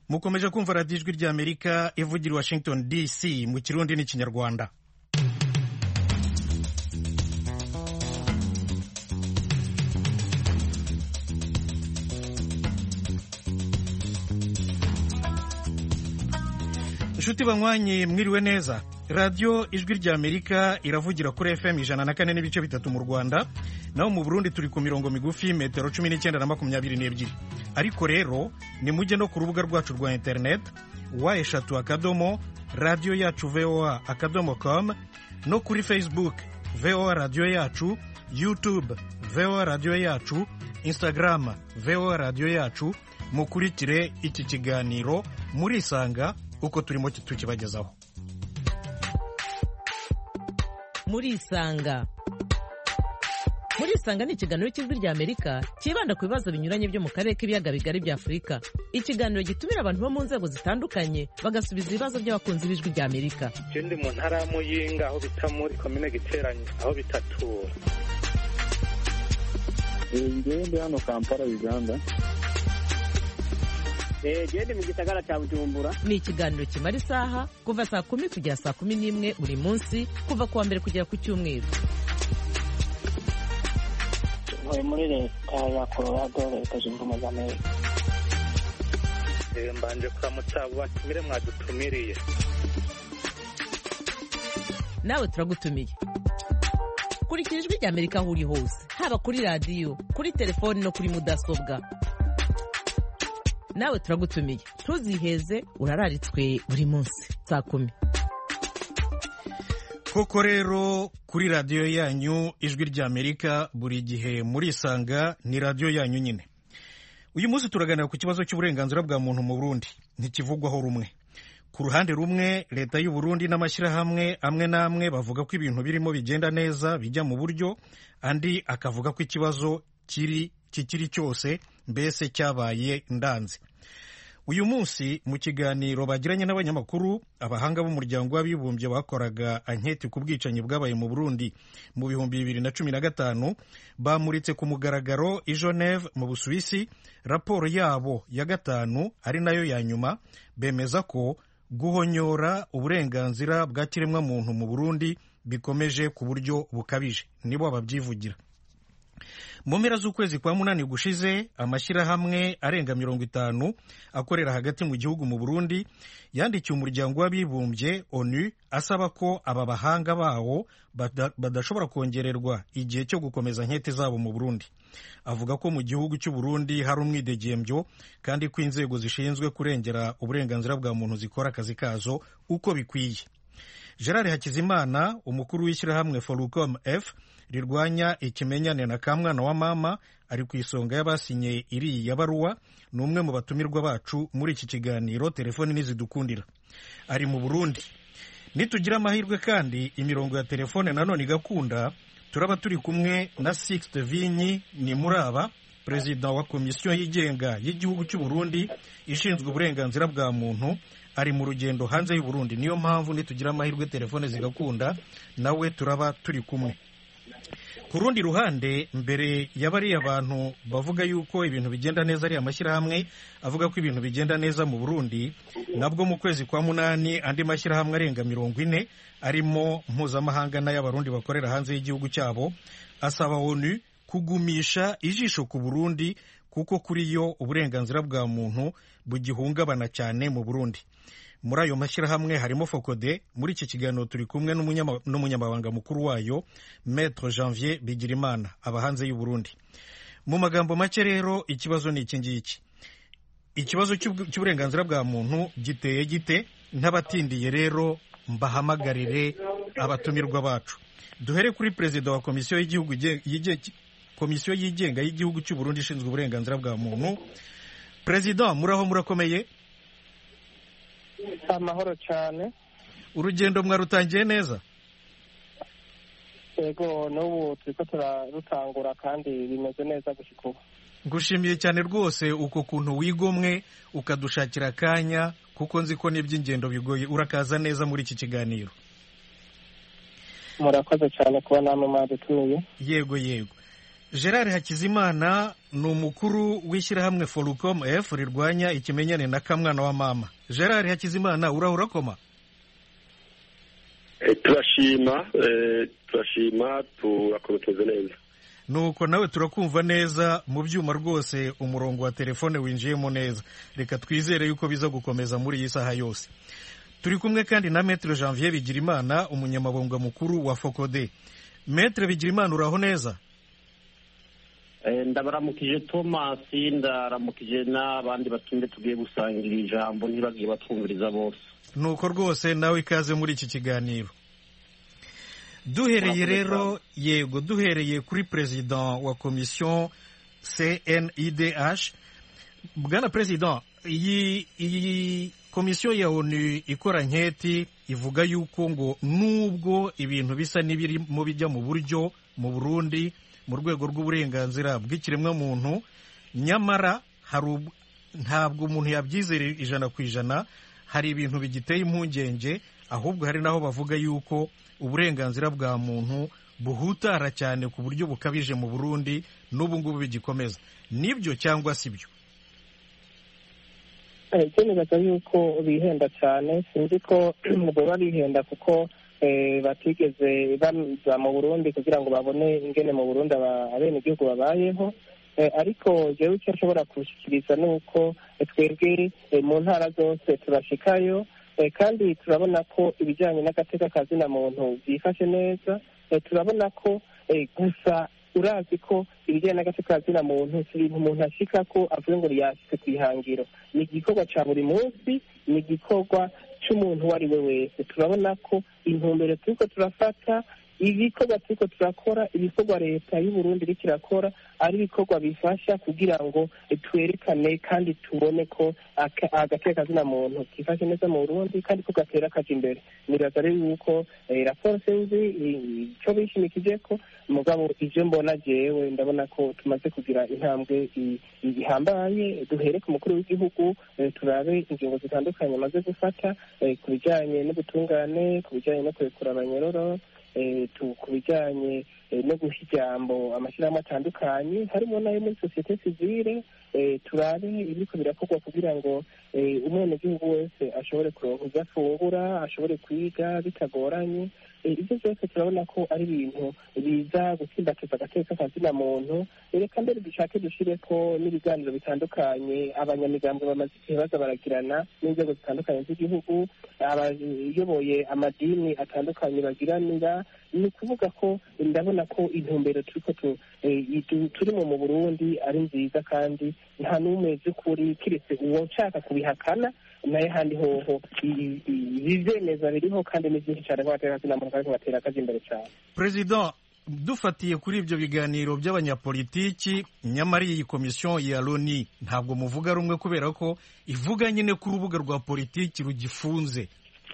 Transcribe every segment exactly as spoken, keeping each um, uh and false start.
mukomeje kumva radiyo ijwi ry'Amerika ivugira Washington D C mu Kirundi n'Ikinyarwanda. Inshuti banywanyi mwiriwe neza. Radio ijwi ry'Amerika iravugira kuri F M ijana na kane n'ibice bitatu mu Rwanda, naho mu Burundi turi ku mirongo migufi metero cumi n'icyenda na makumyabiri n'ebyiri. Ariko rero ni mujye no ku rubuga rwacu rwa internet wa eshatu akadomo radio yacu voa akadomo com, no kuri Facebook voa radio yacu, YouTube voa radio yacu, Instagram voa radio yacu. Mukurikire iki kiganiro murisanga uko turimo tukibagezaho. Murisanga Murisanga ni ikiganiro cy'ijwi ry'Amerika kibanda ku bibazo binyuranye byo mu karere k'ibiyaga bigari bya Afurika. Ikiganiro gitumira abantu bo mu nzego zitandukanye bagasubiza ibibazo by'abakunzi b'ijwi ry'Amerika. Ndi mu ntara ya Muyinga aho bita muri komine Giteranyi aho bitatura. Ngiye ndi hano Kampala, Uganda. Eh, gende mu gisagara cya Bujumbura. Ni ikiganiro kimara isaha kuva saa kumi kugera saa kumi n'imwe buri munsi, kuva kuwa mbere kugera ku cyumweru. Ntuye muri leta ya Colorado, leta zunze ubumwe za Amerika. Eh, mbanje kuramutsa abo batumire mwadutumiriye. Nawe turagutumiye. Kurikira ijwi ry'Amerika aho uri hose, haba kuri radio, kuri telefoni no kuri mudasobwa. Nawe turagutumiye, ntuziheze, urararitswe buri munsi saa kumi. Koko rero kuri radio yanyu ijwi ry'Amerika buri gihe murisanga ni radio yanyu nyine. Uyu munsi turaganira ku kibazo cy'uburenganzira bwa muntu mu Burundi, ntikivugwaho rumwe. Ku ruhande rumwe leta y'u Burundi n'amashyirahamwe amwe namwe bavuga ko ibintu birimo bigenda neza bijya mu buryo, andi akavuga ko ikibazo kiri kikiri cyose mbese cyabaye ndanze. Uyu munsi mu kiganiro bagiranye n'abanyamakuru, abahanga b'umuryango w'abibumbye bakoraga anketi ku bwicanyi bwabaye mu Burundi mu bihumbi bibiri na cumi na gatanu bamuritse ku mugaragaro i Geneve mu Busuwisi raporo yabo ya gatanu ari nayo ya nyuma, bemeza ko guhonyora uburenganzira bwa kiremwa muntu mu Burundi bikomeje ku buryo bukabije. Nibo ababyivugira. Mu mpera z'ukwezi kwa munani gushize, amashyirahamwe arenga mirongo itanu akorera hagati mu gihugu mu Burundi yandikiye umuryango w'abibumbye ONU asaba ko aba bahanga bawo badashobora kongererwa igihe cyo gukomeza nkete zabo mu Burundi. Avuga ko mu gihugu cy'u Burundi hari umwidegembyo kandi ko inzego zishinzwe kurengera uburenganzira bwa muntu zikora akazi kazo uko bikwiye. Gerard Hakizimana, umukuru w'ishyirahamwe Forucom F rirwanya ikimenyane na kamwana wa mama, ari ku isonga y'abasinye iri ya baruwa, ni umwe mu batumirwa bacu muri iki kiganiro. Telefoni nizidukundira ari mu Burundi. Nitugira amahirwe kandi imirongo ya telefone nanone igakunda, turaba turi kumwe na Sixte Vinyi ni muraba, perezida wa komisiyo yigenga y'igihugu cy'u Burundi ishinzwe uburenganzira bwa muntu, ari mu rugendo hanze y'u Burundi. Niyo mpamvu nitugira amahirwe telefone zigakunda nawe turaba turi kumwe. Ku rundi ruhande, mbere y'abari abantu bavuga yuko ibintu bigenda neza ari amashyirahamwe avuga ko ibintu bigenda neza mu Burundi, nabwo mu kwezi kwa munani andi mashyirahamwe arenga mirongo ine arimo mpuzamahanga n'ay'abarundi bakorera hanze y'igihugu cyabo asaba ONU kugumisha ijisho ku Burundi kuko kuri yo uburenganzira bwa muntu bugihungabana cyane mu Burundi. Muri ayo mashyirahamwe harimo Fokode. Muri iki kiganiro turi kumwe n'umunyamabanga mukuru wayo Maître Janvier Bigirimana aba hanze y'u Burundi. Mu magambo make rero ikibazo ni iki ngiki. Ikibazo cy'uburenganzira bwa muntu giteye gite? Ntabatindiye rero mbahamagarire abatumirwa bacu. Duhere kuri perezida wa komisiyo y'igihugu komisiyo yigenga y'igihugu cy'u Burundi ishinzwe uburenganzira bwa muntu. Perezida, muraho murakomeye? Amahoro cyane. Urugendo mwarutangiye neza? Yego, n'ubu turiko turarutangura kandi bimeze neza gushika ubu. Ngushimiye cyane rwose uko kuntu wigomwe ukadushakira akanya, kuko nzi ko n'iby'ingendo bigoye. Urakaza neza muri iki kiganiro. Murakoze cyane kuba namwe mwadutumiye. Yego yego. Gerard Hakizimana ni umukuru w'ishyirahamwe Forucom F rirwanya ikimenyane na kamwana wa mama. Gerard Hakizimana, urahura koma? E, turashima e, turashima turakomeza neza. Nuko nawe turakumva neza mu byuma rwose, umurongo wa telefone winjiyemo neza. Reka twizere yuko biza gukomeza muri iyi saha yose. Turi kumwe kandi na Maître Janvier Bigirimana, umunyamabanga mukuru wa Focode. Maître Bigirimana, uraho neza? Ndabaramukije Thomas, ndaramukije n'abandi batumye tugiye gusangira ijambo ntibagiye batwumviriza bose. Nuko rwose nawe ikaze muri iki kiganiro. Duhereye rero, yego duhereye kuri president wa commission C N I D H. Bwana president, iyi iyi komisiyo ya ONU ikora nketi ivuga yuko ngo nubwo ibintu bisa n'ibiri mu bijya mu buryo mu Burundi mu rwego rw'uburenganzira bw'ikiremwa muntu, nyamara hari ntabwo umuntu yabyizera ijana ku ijana, hari ibintu bigiteye impungenge, ahubwo hari naho bavuga yuko uburenganzira bwa muntu buhutara cyane ku buryo bukabije mu Burundi n'ubu ngubu bigikomeza. Nibyo cyangwa si byo? Nibaza yuko bihenda cyane, sinzi ko baba bihenda kuko batigeze baza mu Burundi kugira ngo babone ingene mu Burundi abenegihugu babayeho, ariko jewe icyo nshobora kushikiriza ni uko twebwe mu ntara zose turashikayo, kandi turabona ko ibijyanye n'agateka kazina muntu byifashe neza. Turabona ko gusa urazi ko ibijyanye n'agateka kazina muntu si ibintu umuntu ashika ko avuga ngo yashyize ku ihangiro, ni igikorwa cya buri munsi, ni igikorwa cy'umuntu uwo ari we wese. Turabona ko intumbero turiko turafata, ibikorwa turiko turakora, ibikorwa leta y'u Burundi iriko irakora ari ibikorwa bifasha kugira ngo twerekane kandi tubone ko agateka kazina muntu kifashe neza mu Burundi kandi ko gatera kaje imbere. Nibaza rero yuko raporo sinzi icyo bishimikije ko, mugabo ivyo mbona jewe ndabona ko tumaze kugira intambwe ihambaye. Duhere ku mukuru w'igihugu, turabe ingingo zitandukanye amaze gufata ku bijyanye n'ubutungane, ku bijyanye no kurekura abanyororo, ku bijyanye no guha ijambo amashyirahamwe atandukanye harimo n'ayo muri sosiyete sivile. Turabe ibiriko birakorwa kugira ngo umwenegihugu wese ashobore kuronka ibyo afungura, ashobore kwiga bitagoranye. Ibyo byose turabona ko ari ibintu biza gutsimbataza agateka kazina muntu. Reka mbere dushake dushire ko n'ibiganiro bitandukanye abanyamigambwe bamaze igihe baza baragirana n'inzego zitandukanye z'igihugu, abayoboye amadini atandukanye bagiranira. Ni ukuvuga ko ndabona ko intumbero turiko turimo mu Burundi ari nziza, kandi nta n'umwe by'ukuri kiretse uwo nshaka kubihakana, naye handi hoho ibivyemeza biriho kandi ni byinshi cyane nk'abatera kazina muntu kandi batera akazi imbere cyane. President, dufatiye kuri ibyo biganiro by'abanyapolitiki, nyamara iyi komisiyo ya Loni ntabwo muvuga rumwe kubera ko ivuga nyine ko urubuga rwa politiki rugifunze.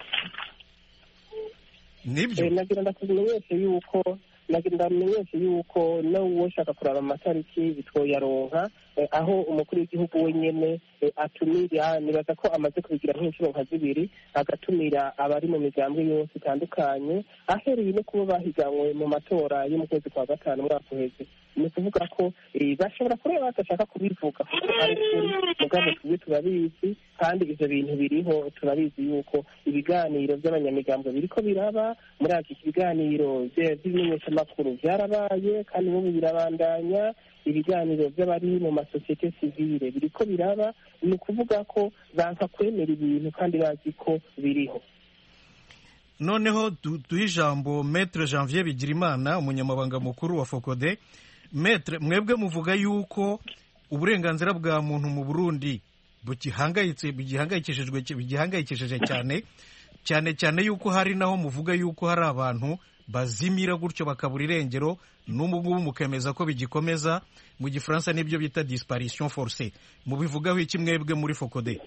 Nibyo nagira ndakumenyeshe yuko nagira ndamenyeshe yuko n'uwo ushaka kuraba amatariki bitwoyaronka, aho umukuru w'igihugu wenyene atumira, nibaza ko amaze kubigira nk'inshuro nka zibiri, agatumira abari mu migambwe yose itandukanye, ahereye no kuba bahiganwe mu matora yo mu kwezi kwa gatanu umwaka uheze. Ni ukuvuga ko bashobora kureba badashaka kubivuga kuko ari kuri, mugabo tubwe turabizi kandi ivyo bintu biriho. Turabizi yuko ibiganiro by'abanyamigambwe biriko biraba, muri iki biganiro by'ibimenyeshamakuru byarabaye kandi n'ubu birabandanya, ibiganiro by'abari mu masosiyete sivile biriko biraba. Ni ukuvuga ko banka kwemera ibintu kandi bazi ko biriho. Noneho duhe ijambo Maître Janvier Bigirimana, umunyamabanga mukuru wa Focode. Maître, mwebwe muvuga yuko uburenganzira bwa muntu mu Burundi bugihangayitse bigihangayikishijwe bigihangayikishije cyane cyane cyane yuko hari naho muvuga yuko hari abantu bazimira gutyo bakabura irengero, n'ubu ngubu mukemeza ko bigikomeza. Mu Gifaransa nibyo bita disparition forcée. Mubivugaho iki mwebwe muri Focode?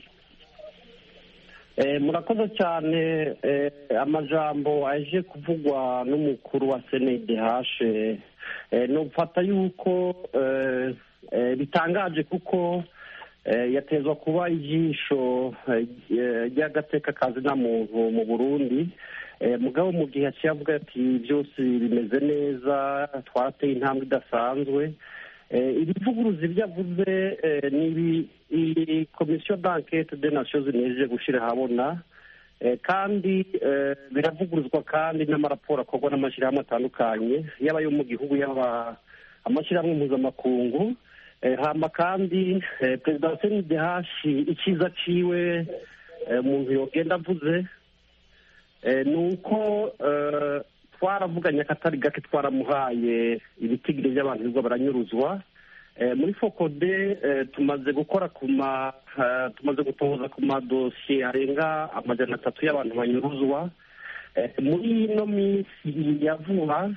Murakoze cyane. Amajambo aje kuvugwa n'umukuru wa C N I D H nufata yuko bitangaje, kuko yatezwa kuba ijisho ry'agateka kazina muntu mu Burundi. mugabo mu gihe yaciye avuga ati byose bimeze neza twateye intambwe idasanzwe. ibivuguruzi ibyo avuze ni komisiyo d'enquête des nations unies ije gushyira ahabona, kandi biravuguruzwa kandi n'amaraporo akorwa n'amashyirahamwe atandukanye yaba ayo mu gihugu yaba amashyirahamwe mpuzamakungu. hama kandi perezida wa C N D H icyiza ciwe umuntu yogenda avuze ni uko twaravuganye akatari gake twaramuhaye ibitigiri by'abantu birirwa baranyuruzwa. muri fokode tumaze gukora kuma tumaze gutoza ku madosiye arenga amajana atatu y'abantu banyuruzwa. muri ino minsi ya vuba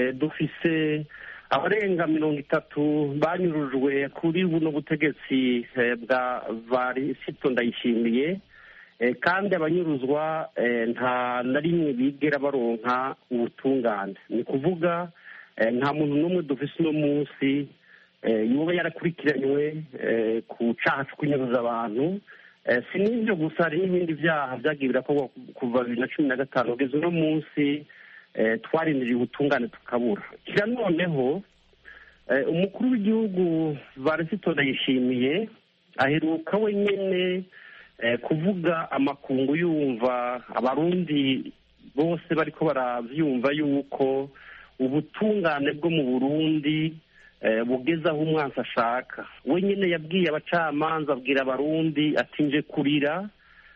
dufise abarenga mirongo itatu banyurujwe kuri buno butegetsi bwa Varisito Ndayishimiye, kandi abanyuruzwa nta na rimwe bigera baronka ubutungane. ni kuvuga nta muntu n'umwe dufise uno munsi yoba yarakurikiranywe ku caha co kunyuruza abantu. si n'ivyo gusa, hari n'ibindi vyaha vyagiye birakorwa kuva bibiri na cumi na gatanu kugeza uno munsi twarindiriye ubutungane tukabura. kira noneho umukuru w'igihugu Varisito Ndayishimiye aheruka wenyene kuvuga amakungu yumva abarundi bose bariko baravyumva yuko ubutungane bwo mu Burundi bugeze aho umwansi ashaka. wenyene yabwiye abacamanza, abwira abarundi ati nje kurira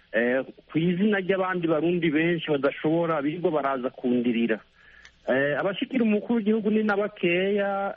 ku izina ry'abandi barundi benshi badashobora birirwa baraza kundirira. abashikira umukuru w'igihugu ni n'abakeya,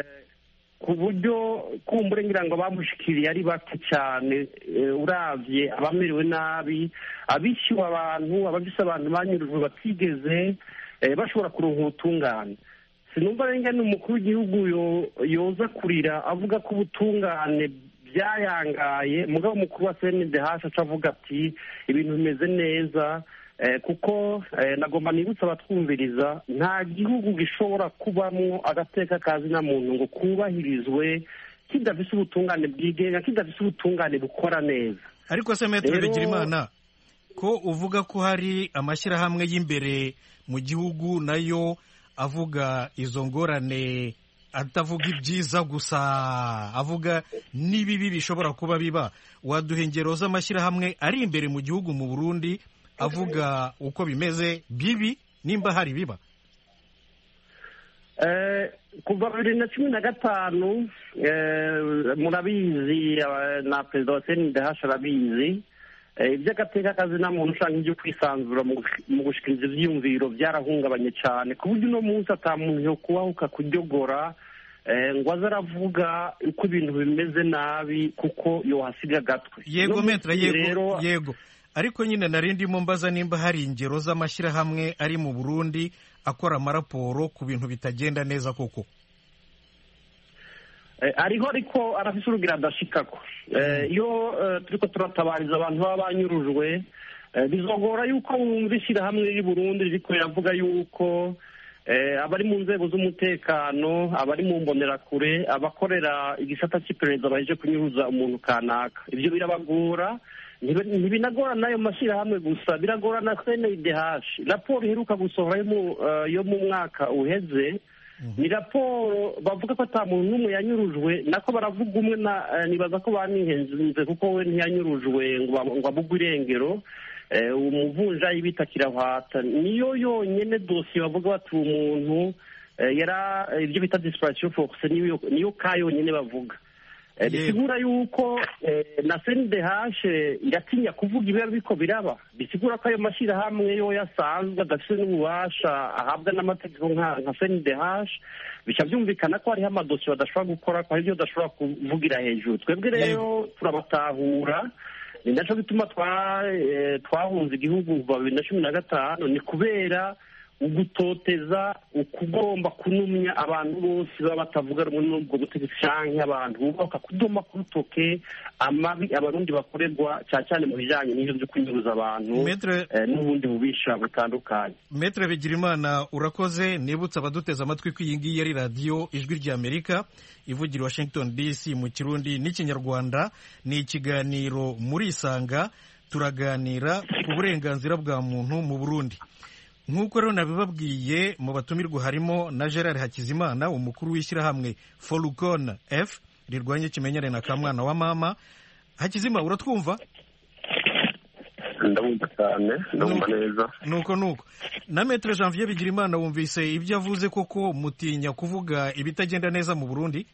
ku buryo kumbure ngira ngo bamushikiriye ari bake cyane. uravye abamerewe nabi, abishyuwe abantu, abafise abantu banyurujwe batigeze bashobora kuronka ubutungane. sinumva renga ni umukuru w'igihugu yoza kurira avuga ko ubutungane byayangaye, mugabo umukuru wa C N D H aca avuga ati ibintu bimeze neza. kuko nagomba nibutsa abatwumviriza, nta gihugu gishobora kubamwo agateka kazi na muntu ngo kubahirizwe kidafise ubutungane bwigenga, kidafise ubutungane bukora neza. ariko se Maître Bigirimana, ko uvuga ko hari amashyirahamwe y'imbere mu gihugu nayo avuga izo ngorane, atavuga ibyiza gusa, avuga n'ibibi bishobora kuba biba, waduha ingero z'amashyirahamwe ari imbere mu gihugu mu Burundi avuga uko bimeze bibi, nimba hari biba? kuva bibiri na cumi na gatanu murabizi na perezida wa C N D H arabizi, iby'agateka kazi na muntu ushaka ibyo kwisanzura mu gushikiriza ivyiyumviro byarahungabanye cyane, ku buryo uno munsi ata muntu yo kubahuka kuryogora ngo aze aravuga uko ibintu bimeze nabi kuko yohasiga agatwe. yego Maître, yego yego ariko nyine nari ndimo mbaza nimba hari ingero z'amashyirahamwe ari mu Burundi akora amaraporo ku bintu bitagenda neza koko. ariho ariko arafise urugira adashikako. iyo turiko turatabariza abantu baba banyurujwe, bizogora yuko wumva ishyirahamwe riri Burundi ririko riravuga yuko abari mu nzego z'umutekano, abari mu mbonerakure, abakorera igisata cy'iperereza baje kunyuruza umuntu kanaka. ibyo birabagora, ntibinagora n'ayo mashyirahamwe gusa, biragora na C N D H. raporo iheruka gusohora yo mu mwaka uheze ni raporo bavuga ko ata muntu n'umwe yanyurujwe, nako baravuga umwe, nibaza ko banihenze kuko we ntiyanyurujwe ngo abugwe irengero. umuvunjayi bita Kirahwata niyo yonyene dosiye bavuga bati umuntu yara ibyo bita disparition force niyo ka yonyene bavuga. bisigura yuko na C N D H iratinya kuvuga ibiba biko biraba. bisigura ko ayo mashyirahamwe yo yasanzwe adafite n'ububasha ahabwa n'amategeko nka C N D H, bica byumvikana ko hariho amadosiye badashobora gukora, ko hari ibyo badashobora kuvugira hejuru. twebwe rero turabatahura, ni naco bituma twahunze igihugu kuva bibiri na cumi na gatanu, ni kubera ugutoteza, ukugomba kunumya abantu bose baba batavuga rumwe n'ubwo butegetsi canke abantu bubaka kudoma ku rutoke amabi abarundi bakorerwa cyane cyane mu bijanye n'ivyo vyo kunyuruza abantu n'ubundi bubisha butandukanye. Maître Bigirimana, urakoze. nibutsa abaduteza amatwi ko iyi ngiyi ari radiyo Ijwi ry'Amerika ivugira Washington D C mu Kirundi n'Ikinyarwanda. ni ikiganiro muri Isanga, turaganira ku burenganzira bwa muntu mu Burundi. nk'uko rero nabibabwiye mu batumirwa harimo na Gerard Hakizimana umukuru w'ishyirahamwe Folukon F rirwanya ikimenyane na kamwana wa mama. Hakizimana uratwumva? ndabumva cyane ndabumva neza. nuko nuko na Maître Janvier Bigirimana wumvise ibyo avuze koko mutinya kuvuga ibitagenda neza mu Burundi?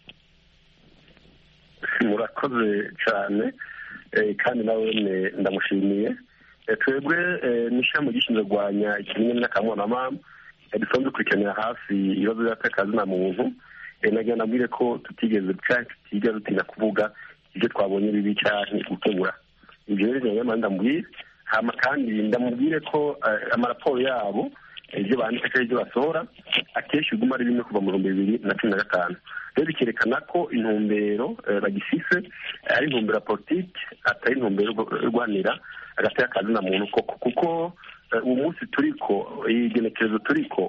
Murakoze cyane kandi nawe ndamushimiye. Twebwe n'ishami gishinzwe kurwanya ikimenyane na kamwana wa mama dusanzwe dukurikiranira hafi ibibazo by'akazina muntu. Nagira nabwire ko tutigeze tutigeze dutinya kuvuga ibyo twabonye bibi cyane gukemura ibyo rero nyuma ndamubwire hama kandi ndamubwire ko amaraporo yabo ibyo bandika cyangwa ibyo basohora akenshi biguma ari bimwe kuva mu bihumbi bibiri na cumi na gatanu. Rero bikerekana ko intumbero bagifise ari intumbero ya politiki atari intumbero yo guhanira hagati y'akazina muntu koko, kuko uwo munsi turiko igenekerezo turiko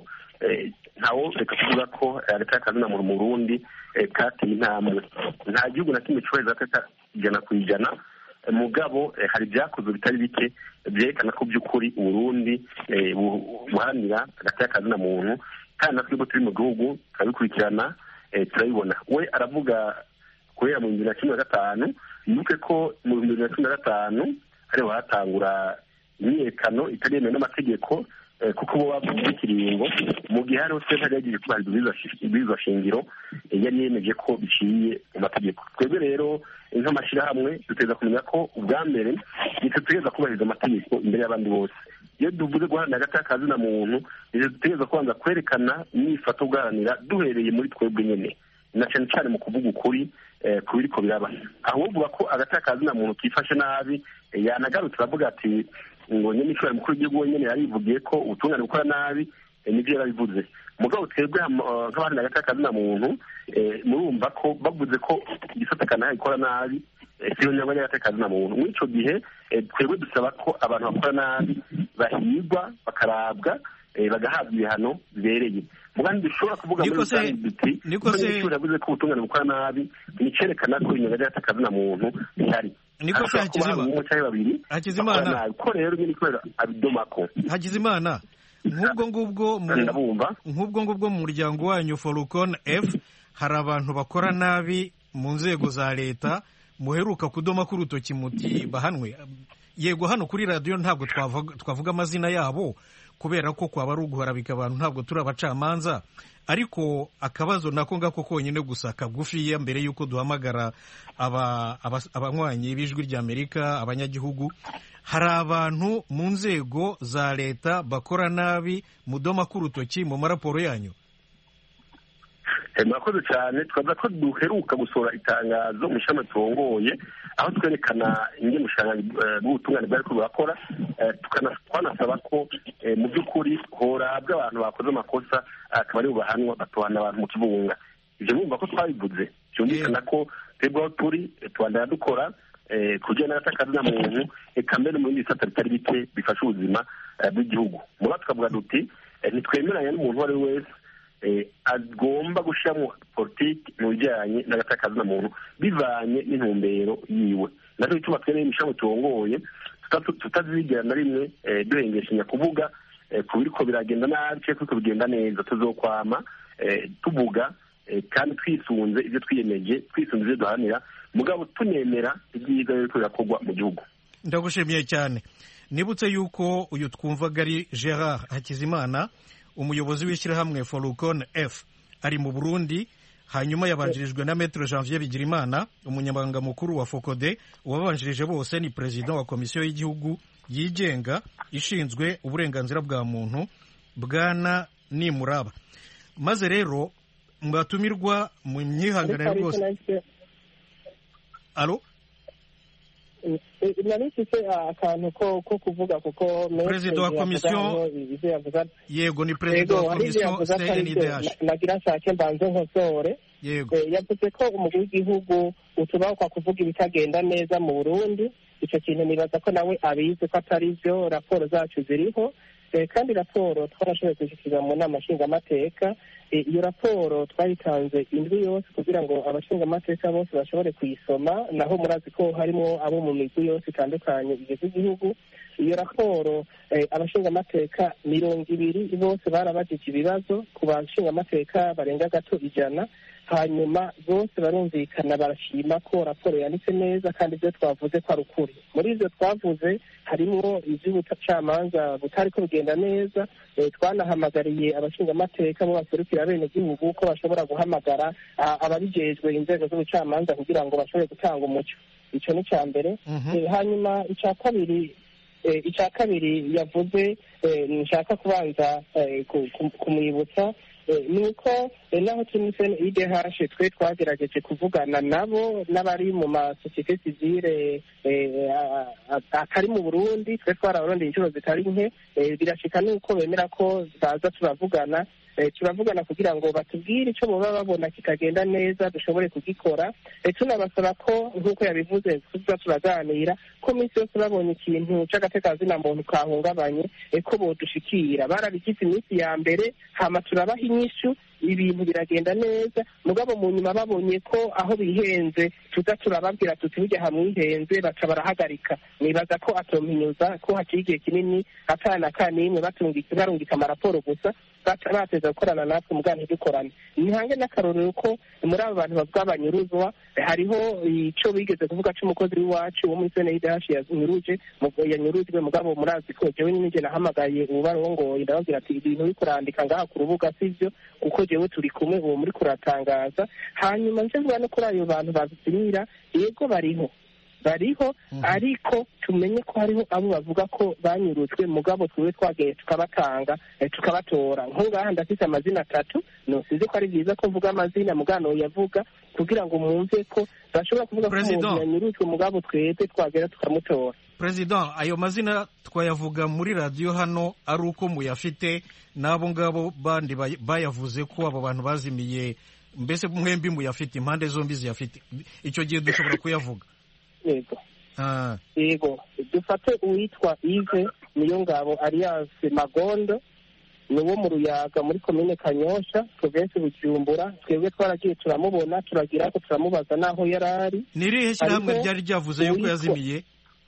ntawo reka kuvuga ko hagati y'akazina muntu mu Burundi kateye intambwe. Nta gihugu na kimwe cyubahiriza hagati ijana ku ijana, mugabo hari ibyakozwe bitari bike byerekana ko by'ukuri Uburundi buharanira hagati y'akazina muntu, kandi natwe turi mu gihugu turabikurikirana turabibona. We aravuga kubera mu bibiri na cumi na gatanu, yibuke ko mu bibiri na cumi na gatanu hariho hatangura imyiyerekano itaremewe n'amategeko kuko bo bavuze ikiringo mu gihe hariho sentare yagiye kubahiriza ibwirizwa shingiro yari yemeje ko biciye mu mategeko. Twebwe rero nk'amashyirahamwe duteza kumenya ko ubwa mbere ntitutegereza kubahiriza amategeko imbere y'abandi bose. Iyo duvuze guharanira hagati y'akazina muntu dutegereza kubanza kwerekana imyifato guharanira duhereye muri twebwe nyine, na cyane cyane mu kuvuga ukuri ku biriko biraba. Aho uvuga ko hagati y'akazina muntu kifashe nabi yanagarutse aravuga ati ngo nyine ishobora mukuru w'igihugu wenyine yarivugiye ko ubutungane bukora nabi, nibyo yarabivuze. Mugabo twebwe nk'abaharanira hagati y'akazina muntu murumva ko bavuze ko igisata kanaka gikora nabi siyo nyabwo hagati y'akazina muntu. Muri ico gihe twebwe dusaba ko abantu bakora nabi bahigwa bakarabwa bagahabwa ibihano bibereye. Mugandi dushobora kuvuga muri rusange duti niko se yavuze ko ubutungane bukora nabi, nicerekana ko inyuma hagati y'akazina muntu ihari. Niko se Hakizimana ko rero nyine kwera abidomako Hakizimana nk'ubwo ngubwo nk'ubwo ngubwo mu muryango wanyu Folukon F hari abantu bakora nabi mu nzego za leta muheruka kudoma ku rutoki muti bahanwe. Yego hano kuri radio ntabwo twavuga twavuga amazina yabo kubera ko kwaba ari uguharabika abantu, ntabwo turi abacamanza, ariko akabazo nako ngako konyine gusa kagufiya mbere yuko duhamagara abanywanyi b'ijwi ry'Amerika, abanyagihugu. Hari abantu mu nzego za leta bakora nabi mudoma ku rutoki mu maraporo yanyu? Murakoze cyane. Twaza ko duheruka gusohora itangazo mu ishami turongoye aho twerekana ingene ubushakashatsi bw'ubutungane bwari ko burakora, tukanasaba ko mu by'ukuri horabwa abantu bakoze amakosa akaba ari bubahanwa batohana abantu mu kibunga. Ibyo bumva ko twabivuze byumvikana ko twebwe aho turi tubandana dukora kujyana n'atakazina muntu eka mbere mu bindi bisata bitari bike bifasha ubuzima bw'igihugu. Muba tukavuga duti ntitwemeranya n'umuntu uwo ari we wese agomba gushyiramo politiki mu bijyanye n'agatakaza muntu bivanye n'intumbero yiwe. Natwe bituma twene imishami turongoye tutazigera na rimwe duhengeshanya kuvuga ku biriko biragenda nabi cyangwa ko bigenda neza. Tuzokwama tuvuga kandi twisunze ibyo twiyemeje, twisunze ibyo duharanira, mugabo tunemera ibyiza biriko birakorwa mu gihugu. Ndagushimiye cyane. Nibutse yuko uyu twumvaga ari Gerard Hakizimana, umuyobozi w'ishyirahamwe Folukon F ari mu Burundi, hanyuma yabanjirijwe na Maître Janvier Bigirimana, umunyamabanga mukuru wa Fokode. Uwabanjirije bose ni President wa Komisiyo y'Igihugu yigenga ishinzwe uburenganzira bwa muntu Bwana Nimuraba. Maze rero mwatumirwa mu myihanganire rwose. Alo? Narifise akantu ko ko kuvuga kuko President wa Komisiyo yego ni President wa Komisiyo C N D H nagira nshake mbanze nkosore. Yego yavuze ko umugwi w'igihugu utubaho kwa kuvuga ibitagenda neza mu Burundi. Icyo kintu nibaza ko nawe abizi ko atari byo, raporo zacu ziriho kandi raporo twarashoboye kuzishyira mu nama nshingamateka iyo raporo twayitanze indwi yose kugira ngo abashingamateka bose bashobore kuyisoma, naho murazi ko harimo abo mu migwi yose itandukanye igize igihugu. Iyo raporo abashingamateka mirongo ibiri bose barabajije ibibazo ku bashingamateka barenga gato ijana, hanyuma bose barumvikana barashima ko raporo yanditse neza kandi ibyo twavuze ko ari ukuri. Muri ibyo twavuze harimo iby'ubucamanza butari ko bugenda neza. Twanahamagariye abashingamateka bo baserukira abenegihugu ko bashobora guhamagara ababijejwe inzego z'ubucamanza kugira ngo bashobore gutanga umuco. Icyo ni icya mbere. Hanyuma icya kabiri icya kabiri yavuze nshaka kubanza kumwibutsa ni uko naho turi muri I D H twe twagerageje kuvugana nabo n'abari mu masosiyete sivile atari mu Burundi, twe twarabarondeye inshuro zitari nke, birashika nuko bemera ko baza turavugana turavugana kugira ngo batubwire icyo baba babona kikagenda neza dushobore kugikora. Tunabasaba ko nk'uko yabivuze tuza turaganira ko iminsi yose babonye ikintu c'agatekazina muntu kahungabanye ko bodushikira. Barabigize iminsi ya mbere hama turabaha inyishu, ibintu biragenda neza. Mugabo mu nyuma babonye ko aho bihenze tuza turababwira tuti burya hamwihenze, baca barahagarika. Nibaza ko atompinyuza ko hakiri igihe kinini atana kanimwe batungika barungika amaraporo gusa bateza gukorana natwe mugana ntidukorane. Nihange n'akarorero ko muri abo bantu bavuga banyuruzwa hariho ico bigeze kuvuga c'umukozi w'iwacu wo muri C N I D H yanyuruje yanyurujwe. Mugabo murazi ko jewe nyine nahamagaye ubarongoye ndababwira ati ibintu uri kurandika ngaha ku rubuga sivyo, kuko jewe turi kumwe uwo muri kuratangaza. Hanyuma nje vuga no kuri ayo bantu bazimirira, yego bariho bariho ariko tumenye ko hariho abo bavuga ko banyurujwe, mugabo twiwe twageye tukabatanga tukabatora. Nk'ugaha ndafite amazina atatu, no sizi ko ari byiza ko mvuga amazina mugano yavuga kugira ngo mwumve ko bashobora kuvuga ko umuntu yanyurujwe mugabo twebwe twagera tukamutora. President, ayo mazina twayavuga muri radio hano ari uko muyafite n'abo ngabo bandi bayavuze ko abo bantu bazimiye, mbese mwembi muyafite, impande zombi ziyafite, icyo gihe dushobora kuyavuga. Yego yego dufate uwitwa Yves Niyongabo alias Magondo, ni wo mu Ruyaga muri komine Kanyosha province Bujumbura. Twebwe twaragiye turamubona turagira ko turamubaza naho yarari. Nirihe shyirahamwe ryari ryavuze yuko yazimiye?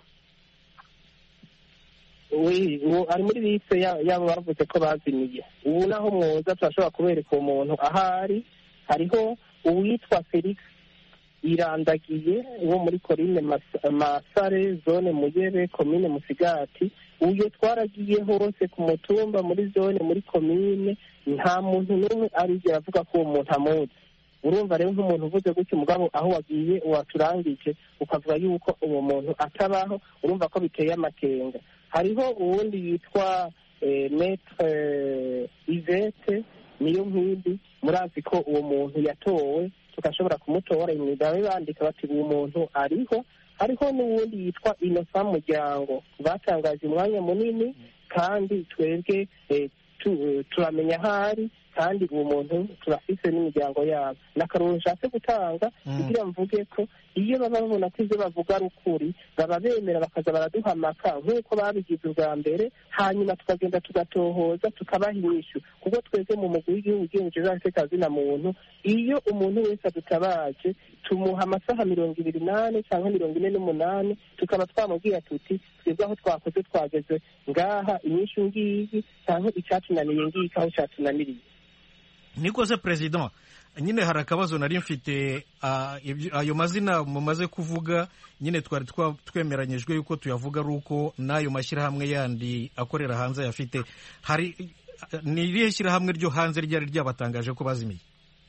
Oui, ari muri liste yabo bavuze ko bazimiye. Ubu naho mwoza turashobora kubereka uwo muntu ahari. Hariho uwitwa Felix Irandagiye wo muri Korine Masare zone Muyebe komine Musigati. Uyo twaragiye hose ku mutumba muri zone muri komine, nta muntu n'umwe arigera avuga ko uwo muntu amuzi. Urumva rero nk'umuntu uvuze gutyo mugabo aho wagiye uwaturangije ukavuga yuko uwo muntu atabaho, urumva ko biteye amakenga. Hariho uwundi yitwa Maître Yvette niyo nkindi, murazi ko uwo muntu yatowe tukashobora kumutora imigabo bandika bati uwo muntu ariho. Hariho n'uwundi yitwa Innocent Muryango batangaje umwanya munini kandi twebwe turamenya ahari, kandi uwo muntu turafise n'imiryango yabo. N'akaruru nshatse gutanga kugira mvuge ko iyo baba babona ko ivyo bavuga ari ukuri baba bemera bakaza baraduhamaka nk'uko babigize ubwa mbere, hanyuma tukagenda tugatohoza tukabaha inyishu. Kuko twebwe mu mugwi w'igihugu ugenje z'agatekazina muntu, iyo umuntu wese adutabaje tumuha amasaha mirongo ibiri nane cyangwa mirongo ine n'umunani tukaba twamubwira tuti twebwe aho twakoze twageze ngaha, inyishu ngiyi cyangwa icatunaniye ngiyi aho catunaniriye. Nikoze President, nyine hari akabazo nari mfite. Ayo mazina mumaze kuvuga nyine twari twemeranyijwe yuko tuyavuga ari uko n'ayo mashyirahamwe yandi akorera hanze yafite. Hari ni irihe shyirahamwe ryo hanze ryari ryabatangaje ko bazimiye?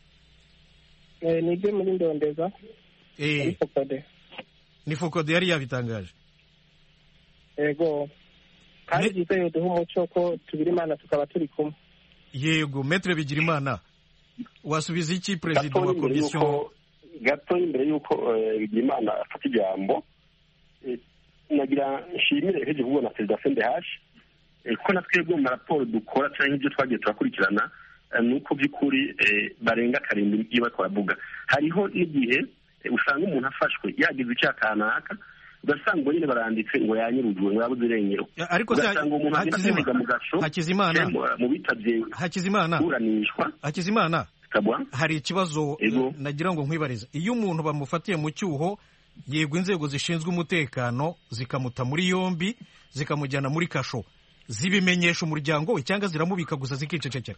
Ni ibyo muri Ndondeza. Eh, ni Fokode yari yabitangaje. Ego kandi gito yoduha umuco ko tubiri Imana tukaba turi kumwe. Yego, Maître Bigirimana, wasubiza iki President wa Commission? Gato imbere yuko Bigirimana afata ijambo, nagira nshimire heje kuvuga na President C N D H ko natwebwe mu raporo dukora cyangwa ibyo twagiye turakurikirana nuko by'ukuri barenga karindwi iyo bariko baravuga. Hariho n'igihe usanga umuntu afashwe yagize icyaha kanaka ugasanga ngo nyine baranditse ngo yanyurujwe ngo yabuze irengero ariko ugasanga umuntu agenda kwiga mu gasho Hakizimana mu bitabye Hakizimana kuburanishwa Hakizimana hari ikibazo nagira ngo nkwibariza iyo umuntu bamufatiye mu cyuho yego inzego zishinzwe umutekano zikamuta muri yombi zikamujyana muri kasho zibimenyesha umuryango we cyangwa ziramubika gusa zikicecekera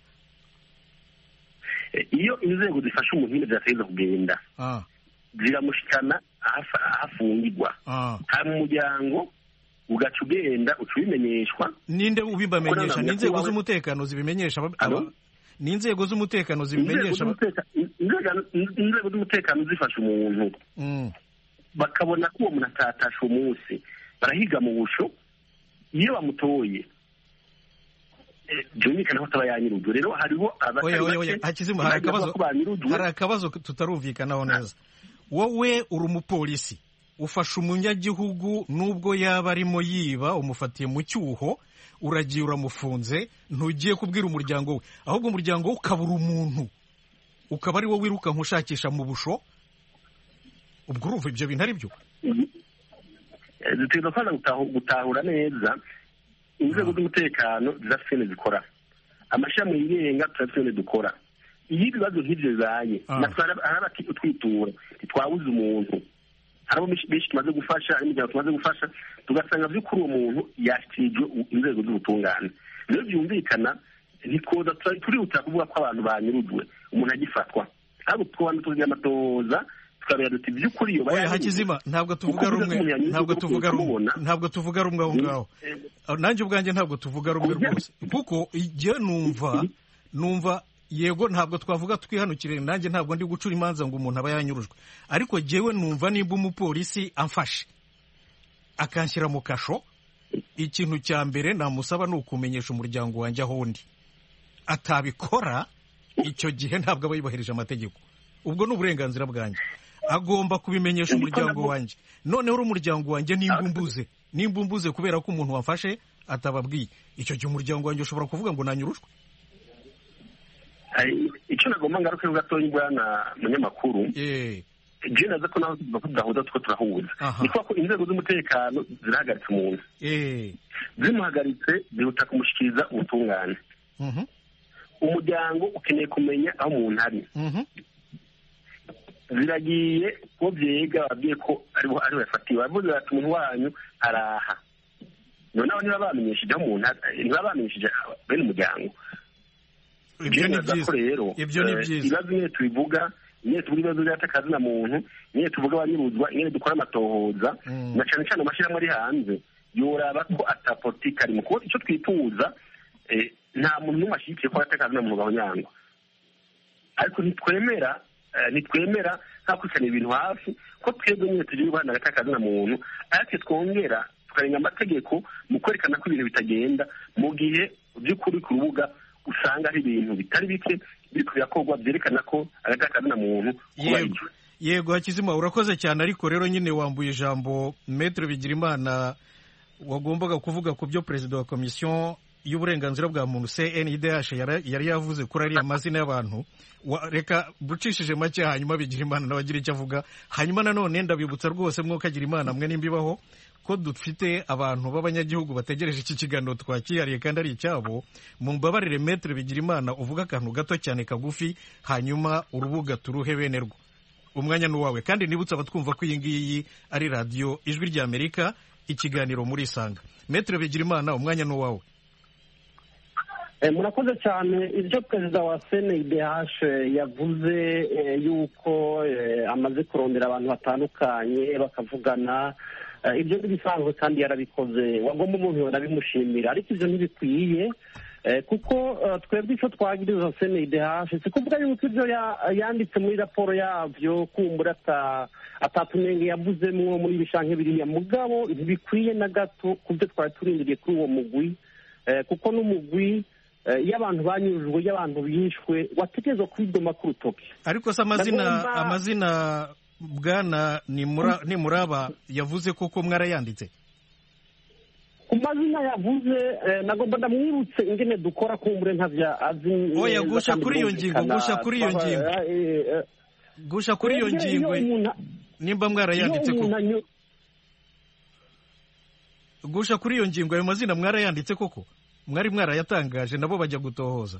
iyo inzego zifasha umuntu nyine zirategeza kugenda ziramushikana ahafungirwa hari umuryango ugaca ugenda uca ubimenyeshwa ninde ubibamenyesha ni inzego z'umutekano zibimenyesha ni inzego z'umutekano zibimenyesha inzego z'umutekano zifasha umuntu bakabona ko uwo muntu atatashe umunsi barahiga mu busho iyo bamutoye byumvikana ko ataba yanyirujwe rero hariho hari akabazo tutarumvikanaho neza wowe uri umupolisi ufasha umunyagihugu nubwo yaba arimo yiba umufatiye mu cyuho uragiye uramufunze ntugiye kubwira umuryango we ahubwo umuryango we ukabura umuntu ukaba ari wo wiruka nkushakisha mu busho ubwo urumva ibyo bintu ari byo dutegereza kwanza gutahura neza inzego z'umutekano zirafite zikora amashami yigenga turafite dukora iyo ibibazo nk'ibyo bibaye natwe utwitura ntitwabuze umuntu hari abo benshi tumaze gufasha imiryango tumaze gufasha tugasanga by'ukuri uwo muntu yashyikirijwe inzego z'ubutungane rero byumvikana ntitwoza turihuta kuvuga ko abantu banyurujwe umuntu agifatwa ahubwo tubanza tugira amatohoza tukabera duti by'ukuri iyo oya Hakizima ntabwo tuvuga rumwe ntabwo tuvuga rumwe ntabwo tuvuga rumwe aho ngaho nanjye ubwanjye ntabwo tuvuga rumwe rwose kuko igihe numva numva yego ntabwo twavuga twihanukire nanjye ntabwo ndi gucura imanza ngo umuntu aba yanyurujwe ariko jyewe numva nimba umupolisi amfashe akanshyira mu kasho ikintu cya mbere namusaba ni ukumenyesha umuryango wanjye aho undi atabikora icyo gihe ntabwo aba yubahirije amategeko ubwo ni uburenganzira bwanjye agomba kubimenyesha umuryango wanjye noneho uri umuryango wanjye nimba umbuze nimba umbuze kubera ko umuntu wafashe atababwiye icyo gihe umuryango wanjye ushobora kuvuga ngo nanyurujwe icyo nagomba ngaruke gatoya bwana munyamakuru je naza ko naho tudahuza two turahuza ni ko inzego z'umutekano zirahagaritse umuntu zimuhagaritse zihuta kumushikiriza ubutungane umuryango ukeneye kumenya aho umuntu ari ziragiye ko byega babwiye ko ariho ariho yafatiwe bavuze bati umuntu wanyu araha noneho niba bamenyesheje aho umuntu niba bamenyesheje bene umuryango ibyo ni byiza ibyo ni byiza ibibazo nyine tubivuga nyine tuvuga ibibazo by'atakazi na muntu nyine tuvuga abanyuruzwa nyine dukora amatohoza na cyane cyane amashyirahamwe ari hanze yoraba ko atapolitike arimo kuko icyo twifuza nta muntu n'umwe ashyigikiye ko atakazi na muntu bahonyangwa ariko ntitwemera ntitwemera nta kurikirana ibintu hafi ko twebwe nyine tugira uruhande agatakazi na muntu ariko twongera tukarenga amategeko mu kwerekana ko ibintu bitagenda mu gihe by'ukuri ku rubuga usanga ari ibintu bitari bike biri kubikorwa byerekana ko agatakazi na muntu kubarijwe yego Hakizima urakoze cyane ariko rero nyine wambuye ijambo Maître Bigirimana wagombaga kuvuga ku byo perezida wa komisiyo y'uburenganzira bwa muntu C N I D H yari yavuze kuri ariya mazina y'abantu reka bucishije make hanyuma Bigirimana nawe agira icyo avuga hanyuma nanone ndabibutsa rwose mwuka agira imana mwe nimbibaho ko dufite abantu b'abanyagihugu bategereje iki kiganiro twakiyariye kandi ari icyabo mu mbabarire Maître Bigirimana uvuga akantu gato cyane kagufi hanyuma urubuga turuhe bene rwo umwanya n'uwawe kandi nibutsa abatwumva ko iyi ngiyi ari radiyo ijwi rya Amerika ikiganiro muri Isanga Maître Bigirimana umwanya n'uwawe. murakoze cyane ibyo perezida wa C N I D H yavuze yuko amaze kurondera abantu batandukanye bakavugana ibyo ntibisanzwe kandi yarabikoze wagomba umuntu yarabimushimira ariko ibyo ntibikwiye kuko twebwe icyo twagiriza C N I D H si kuvuga yuko ibyo yanditse muri raporo yabyo kumbura atatunenge yavuzemo muri bishanke biriya mugabo ntibikwiye na gato ku byo twari turindiriye kuri uwo mugwi kuko n'umugwi iyo abantu banyujijwe iyo abantu bishwe wategerezwa kubidoma ku rutoki ariko se amazina amazina bwana ni muraba yavuze koko mwarayanditse ku mazina yavuze nagomba ndamwibutse ingene dukora kumbure ntavya azi oya gusha kuri iyo ngingo gusha kuri iyo ngingo gusha kuri iyo ngingo nimba mwarayanditse koko gusha kuri iyo ngingo ayo mazina mwarayanditse koko mwari mwarayatangaje nabo bajya gutohoza?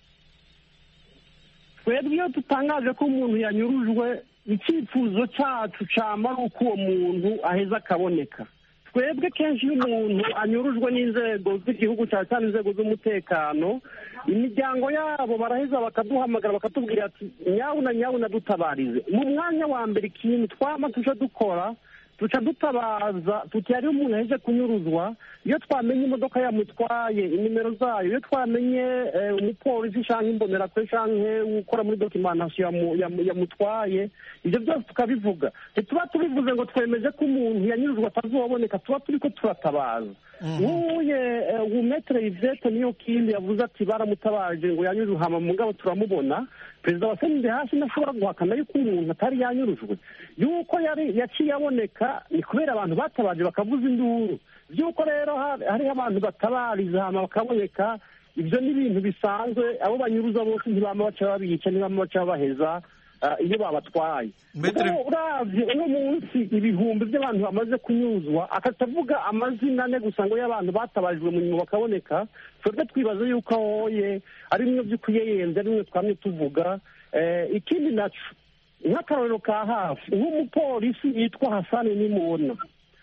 twebwe iyo dutangaje ko umuntu yanyurujwe icyifuzo cyacu cyama ari uko uwo muntu aheza akaboneka. twebwe kenshi iyo umuntu anyurujwe n'inzego z'igihugu cyane cyane inzego z'umutekano, imiryango yabo baraheza bakaduhamagara bakatubwira ati nyabuna nyabuna dutabarize. mu mwanya wa mbere ikintu twama tuca dukora tuca dutabaza tuti hariho umuntu aheje kunyuruzwa, iyo twamenye imodoka yamutwaye inimero zayo, iyo twamenye umupolisi cyangwa imbonerakure cyangwa ukora muri dokimentasiyo yamutwaye, ibyo byose tukabivuga. ntituba tubivuze ngo twemeje ko umuntu yanyuruzwa atazoboneka, tuba turi ko turatabaza. nk'uye umetere ivete niyo kindi yavuze ati baramutabaje ngo yanyurujwe hama mu ngabo turamubona. perezida wa senide hasi ntashobora guhakana yuko umuntu atari yanyurujwe. yuko yari yaciye aboneka ni kubera abantu batabaje bakavuza induru. by'uko rero hariho abantu batabariza hama bakaboneka, ibyo ni ibintu bisanzwe. abo banyuruza bose ntibama baca babica, ntibama baca babaheza iyo babatwaye. uravye uno munsi ibihumbi by'abantu bamaze kunyuzwa, akatavuga amazina ane gusa ngo y'abantu batabajwe mu nyuma bakaboneka, twebwe twibaza yuko ahoye ari bimwe by'ukuyeyenze, ari bimwe twamye tuvuga. ikindi naco nk'akarorero ka hafi, nk'umupolisi yitwa Hasani Nimubona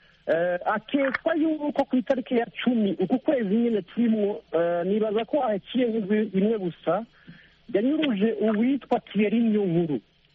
akekwa yuko ku itariki ya cumi uku kwezi nyine turimo, nibaza ko ahaciye nk'indwi imwe gusa, yanyuruje uwitwa Thierry Niyonkuru.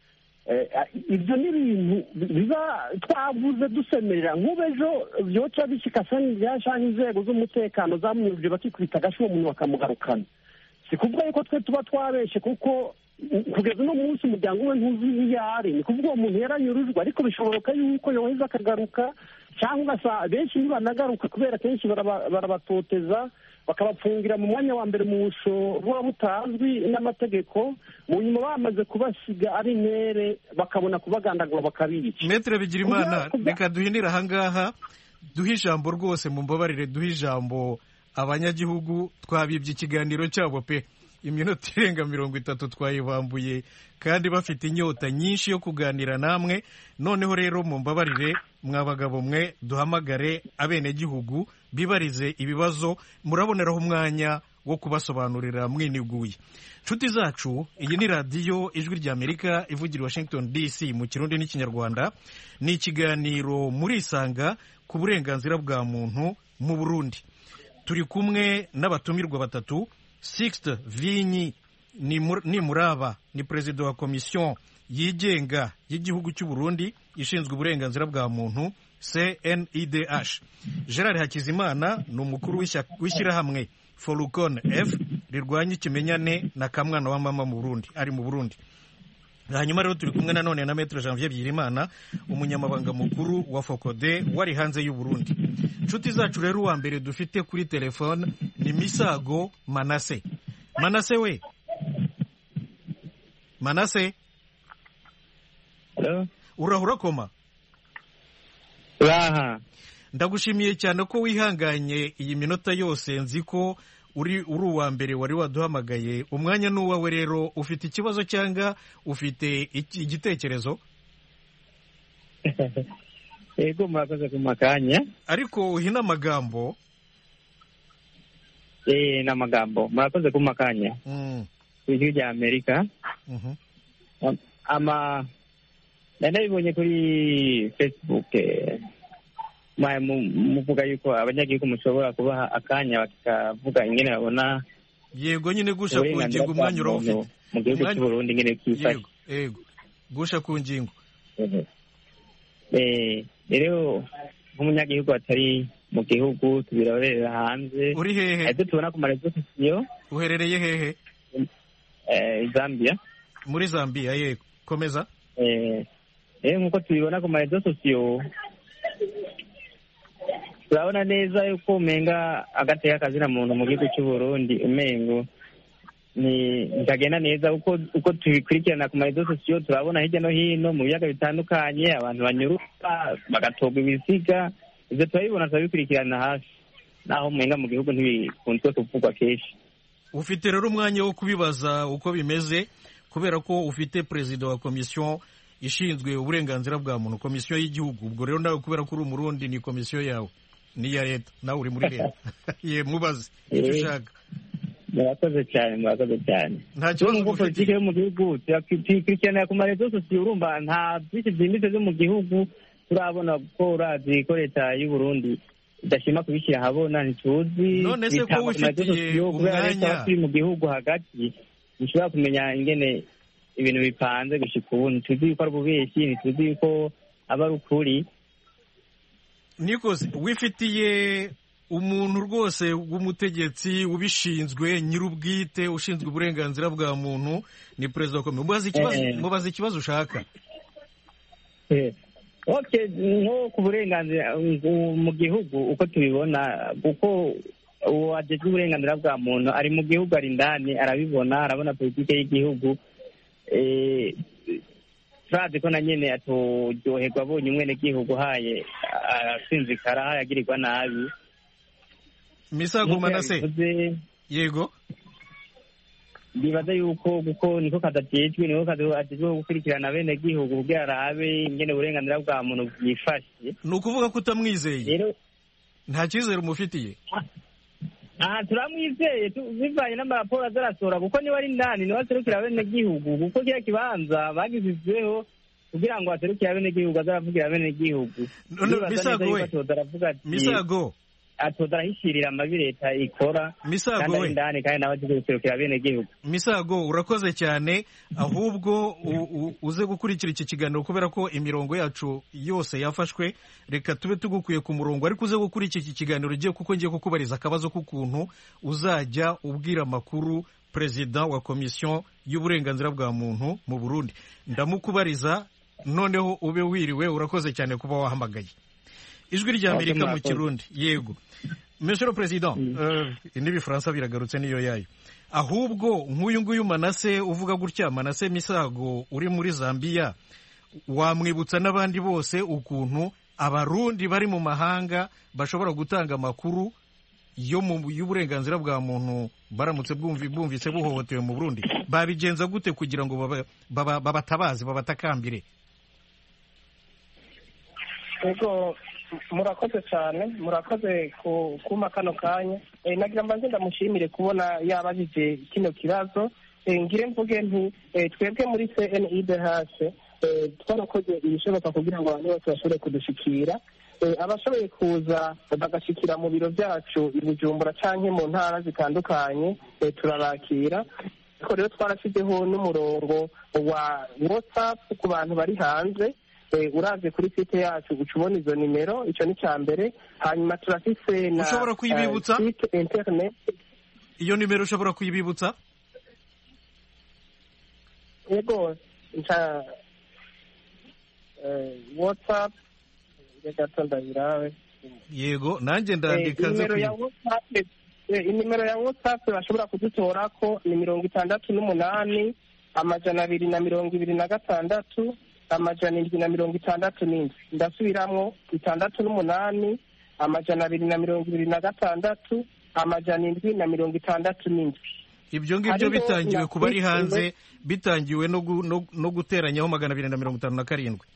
ibyo ni ibintu biba twavuze dusemerera. nk'ubu ejo byoca bishika sani byashaka inzego z'umutekano zamunyuruje bakikubita agashi uwo muntu bakamugarukana. si kuvuga yuko twe tuba twabeshe, kuko kugeza uno munsi umuryango we ntuzi iyo ari. ni kuvuga uwo muntu yaranyurujwe, ariko bishoboka yuko yoheza akagaruka, cyangwa ugasa benshi ntibanagaruka kubera kenshi barabatoteza bakabapfungira mu mwanya wa mbere mu busho buba butazwi n'amategeko, mu nyuma bamaze kubasiga ari intere bakabona kubagandagura bakabica. Metre Bigirimana, reka duhinira ahangaha, duhe ijambo rwose, mu mbabarire duhe ijambo abanyagihugu. twabibye ikiganiro cyabo pe, iminota irenga mirongo itatu twayibambuye, kandi bafite inyota nyinshi yo kuganira namwe. noneho rero mu mbabarire mwa bagabo mwe, duhamagare abenegihugu bibarize ibibazo, muraboneraho umwanya wo kubasobanurira mwiniguye. nshuti zacu, iyi ni radiyo ijwi ry'Amerika ivugira i Washington D C mu kirundi n'ikinyarwanda. ni ikiganiro murisanga ku burenganzira bwa muntu mu Burundi. turi kumwe n'abatumirwa batatu. Sixte Vinyi Nimuraba ni perezida wa komisiyo yigenga y'igihugu cy'u Burundi ishinzwe uburenganzira bwa muntu C N I D H. Gerard Hakizimana ni umukuru w'ishyirahamwe Folukon F rirwanya ikimenyane na kamwana wa mama mu Burundi, ari mu Burundi. hanyuma rero turi kumwe nanone na Maître Janvier Bigirimana, umunyamabanga mukuru wa Fokode wari hanze y'u Burundi. nshuti zacu rero, uwa mbere dufite kuri telefone ni Misago Manase. Manase we Manase, Hello. urahura koma? Uraha. Ndagushimiye cyane ko wihanganye iyi minota yose. nzi ko uri uri uwa mbere wari waduhamagaye. umwanya ni uwawe rero. ufite ikibazo cyangwa ufite igitekerezo? Yego, murakoze ku makanya. Ariko uhina amagambo. Eh, n'amagambo. Murakoze ku makanya. Mm. Ijwi rya Amerika. Mhm. Um, ama nabibonye kuri Facebook, eh, muvuga yuko abanyagihugu mushobora kubaha akanya bakavuga ingene babona. Yego, nyine gusha ku ngingo umwanya urawufite mu gihugu cy'u Burundi ingene kifashe. Yego, yego, gusha ku ngingo. Eh, rero nk'umunyagihugu atari mu gihugu tubirorera hanze. Uri hehe? Ese tubona ku marezo sosiyo. Uherereye hehe? Eh, Zambia. Muri Zambia. Yego, komeza. Eh, eh nkuko tubibona ku marezo sosiyo, turabona neza yuko umenga agateka kazina muntu mu gihugu cy'u Burundi umengo ni ntagenda neza uko uko tubikurikirana ku marezo sosiyo. turabona hirya no hino mu biyaga bitandukanye abantu banyuruka bagatoga ibisiga. ibyo turabibona, turabikurikirana hafi, naho umenga mu gihugu ntibikunzwe kuvugwa kenshi. Ufite rero umwanya wo kubibaza uko bimeze, kubera ko ufite perezida wa komisiyo ishinzwe uburenganzira bwa muntu, komisiyo y'igihugu. ubwo rero nawe kubera ko uri umurundi ni komisiyo yawe. ni iya leta nawe uri muri leta ye mubaze icyo ushaka. murakoze cyane murakoze cyane nta kibazo ngo politiki yo mu gihugu tuyakurikiranira ku marezo sosiyo, urumva nta byinshi byimbitse byo mu gihugu turabona ko urazi ko leta y'u Burundi idashima kubishyira ahabona, ntituzi none se ko wifitiye umwanya turi mu gihugu hagati ntushobora kumenya ingene ibintu bipanze gushika ubu, ntituzi yuko ari ububeshyi, ntituzi yuko aba ari ukuri. Nikoze wifitiye umuntu rwose w'umutegetsi ubishinzwe nyir'ubwite ushinzwe uburenganzira bwa muntu, ni perezida wa komisiyo. mubaza ikibazo mubaza ikibazo ushaka. Okay, nko ku burenganzira mu gihugu uko tubibona, kuko uwajejwe uburenganzira bwa muntu ari mu gihugu, ari indani, arabibona, arabona politike y'igihugu. turazi ko na nyene atoryoherwa abonye umwenegihugu haye asinzikara, haye agirirwa nabi. Misago Manase, yego bibaza yuko kuko niko kadatejwe, niko kadajejwe gukurikirana bene gihugu kugira arabe ingene uburenganzira bwa muntu bwifashe. Ni ukuvuga ko utamwizeye, nta cyizere umufitiye? aha turamwizeye bivanye n'amaraporo azarasora, kuko niba ari indani niwe aserukira bene gihugu, kuko kiriya kibanza bagizizweho kugira ngo aserukire bene gihugu, azaravugira bene gihugu. Misago we, Misago atoza arahishirira amabi leta ikora, Misago we indani kandi nawe agiye guserukira bene gihugu. Misago urakoze cyane, ahubwo uze gukurikira iki kiganiro kubera ko imirongo yacu yose yafashwe, reka tube tugukuye ku murongo, ariko uze gukurikira iki kiganiro ugiye, kuko ngiye kukubariza akabazo k'ukuntu uzajya ubwira amakuru perezida wa komisiyo y'uburenganzira bwa muntu mu Burundi. Ndamukubariza noneho ube wiriwe. Urakoze cyane kuba wahamagaye Ijwi rya Amerika mu Kirundi. Yego Monsieur le Président, n'ibifaransa biragarutse niyo yayo. Ahubwo nk'uyu nguyu Manase uvuga gutya, Manase Misago uri muri Zambia, wamwibutsa n'abandi bose ukuntu abarundi bari mu mahanga bashobora gutanga amakuru yo mu y'uburenganzira bwa muntu baramutse bumvise buhohotewe mu Burundi, babigenza gute kugira ngo babatabaze babatakambire? Ego murakoze cyane, murakoze kuma kano kanya. Nagira mbanze ndamushimire kubona yabajije kino kibazo. Ngire mvuge nti twebwe muri C N I D H twarakoze ibishoboka kugira ngo abantu bose bashobore kudushikira. Abashoboye kuza bagashikira mu biro byacu i Bujumbura canke mu ntara zitandukanye turabakira. Ariko rero twarashyizeho n'umurongo wa WhatsApp ku bantu bari hanze. Uraze kuri site yacu uca ubona izo nimero, icyo ni cya mbere. Hanyuma turafise na ushobora kuyibibutsa site internet. Iyo nimero ushobora kuyibibutsa? Yego nta WhatsApp gato ndabirawe. Yego nanjye ndandika nze nimero ya WhatsApp. Inimero ya WhatsApp bashobora kudutora ko ni mirongo itandatu n'umunani amajana abiri na mirongo ibiri na gatandatu amajana indwi na mirongo itandatu n'indwi. Ndasubiramwo itandatu n'umunani amajana abiri na mirongo ibiri na gatandatu amajana indwi na mirongo itandatu n'indwi. Ibyo ngibyo bitangiwe kuba ari hanze, bitangiwe no no guteranyaho magana abiri na mirongo itanu na karindwi.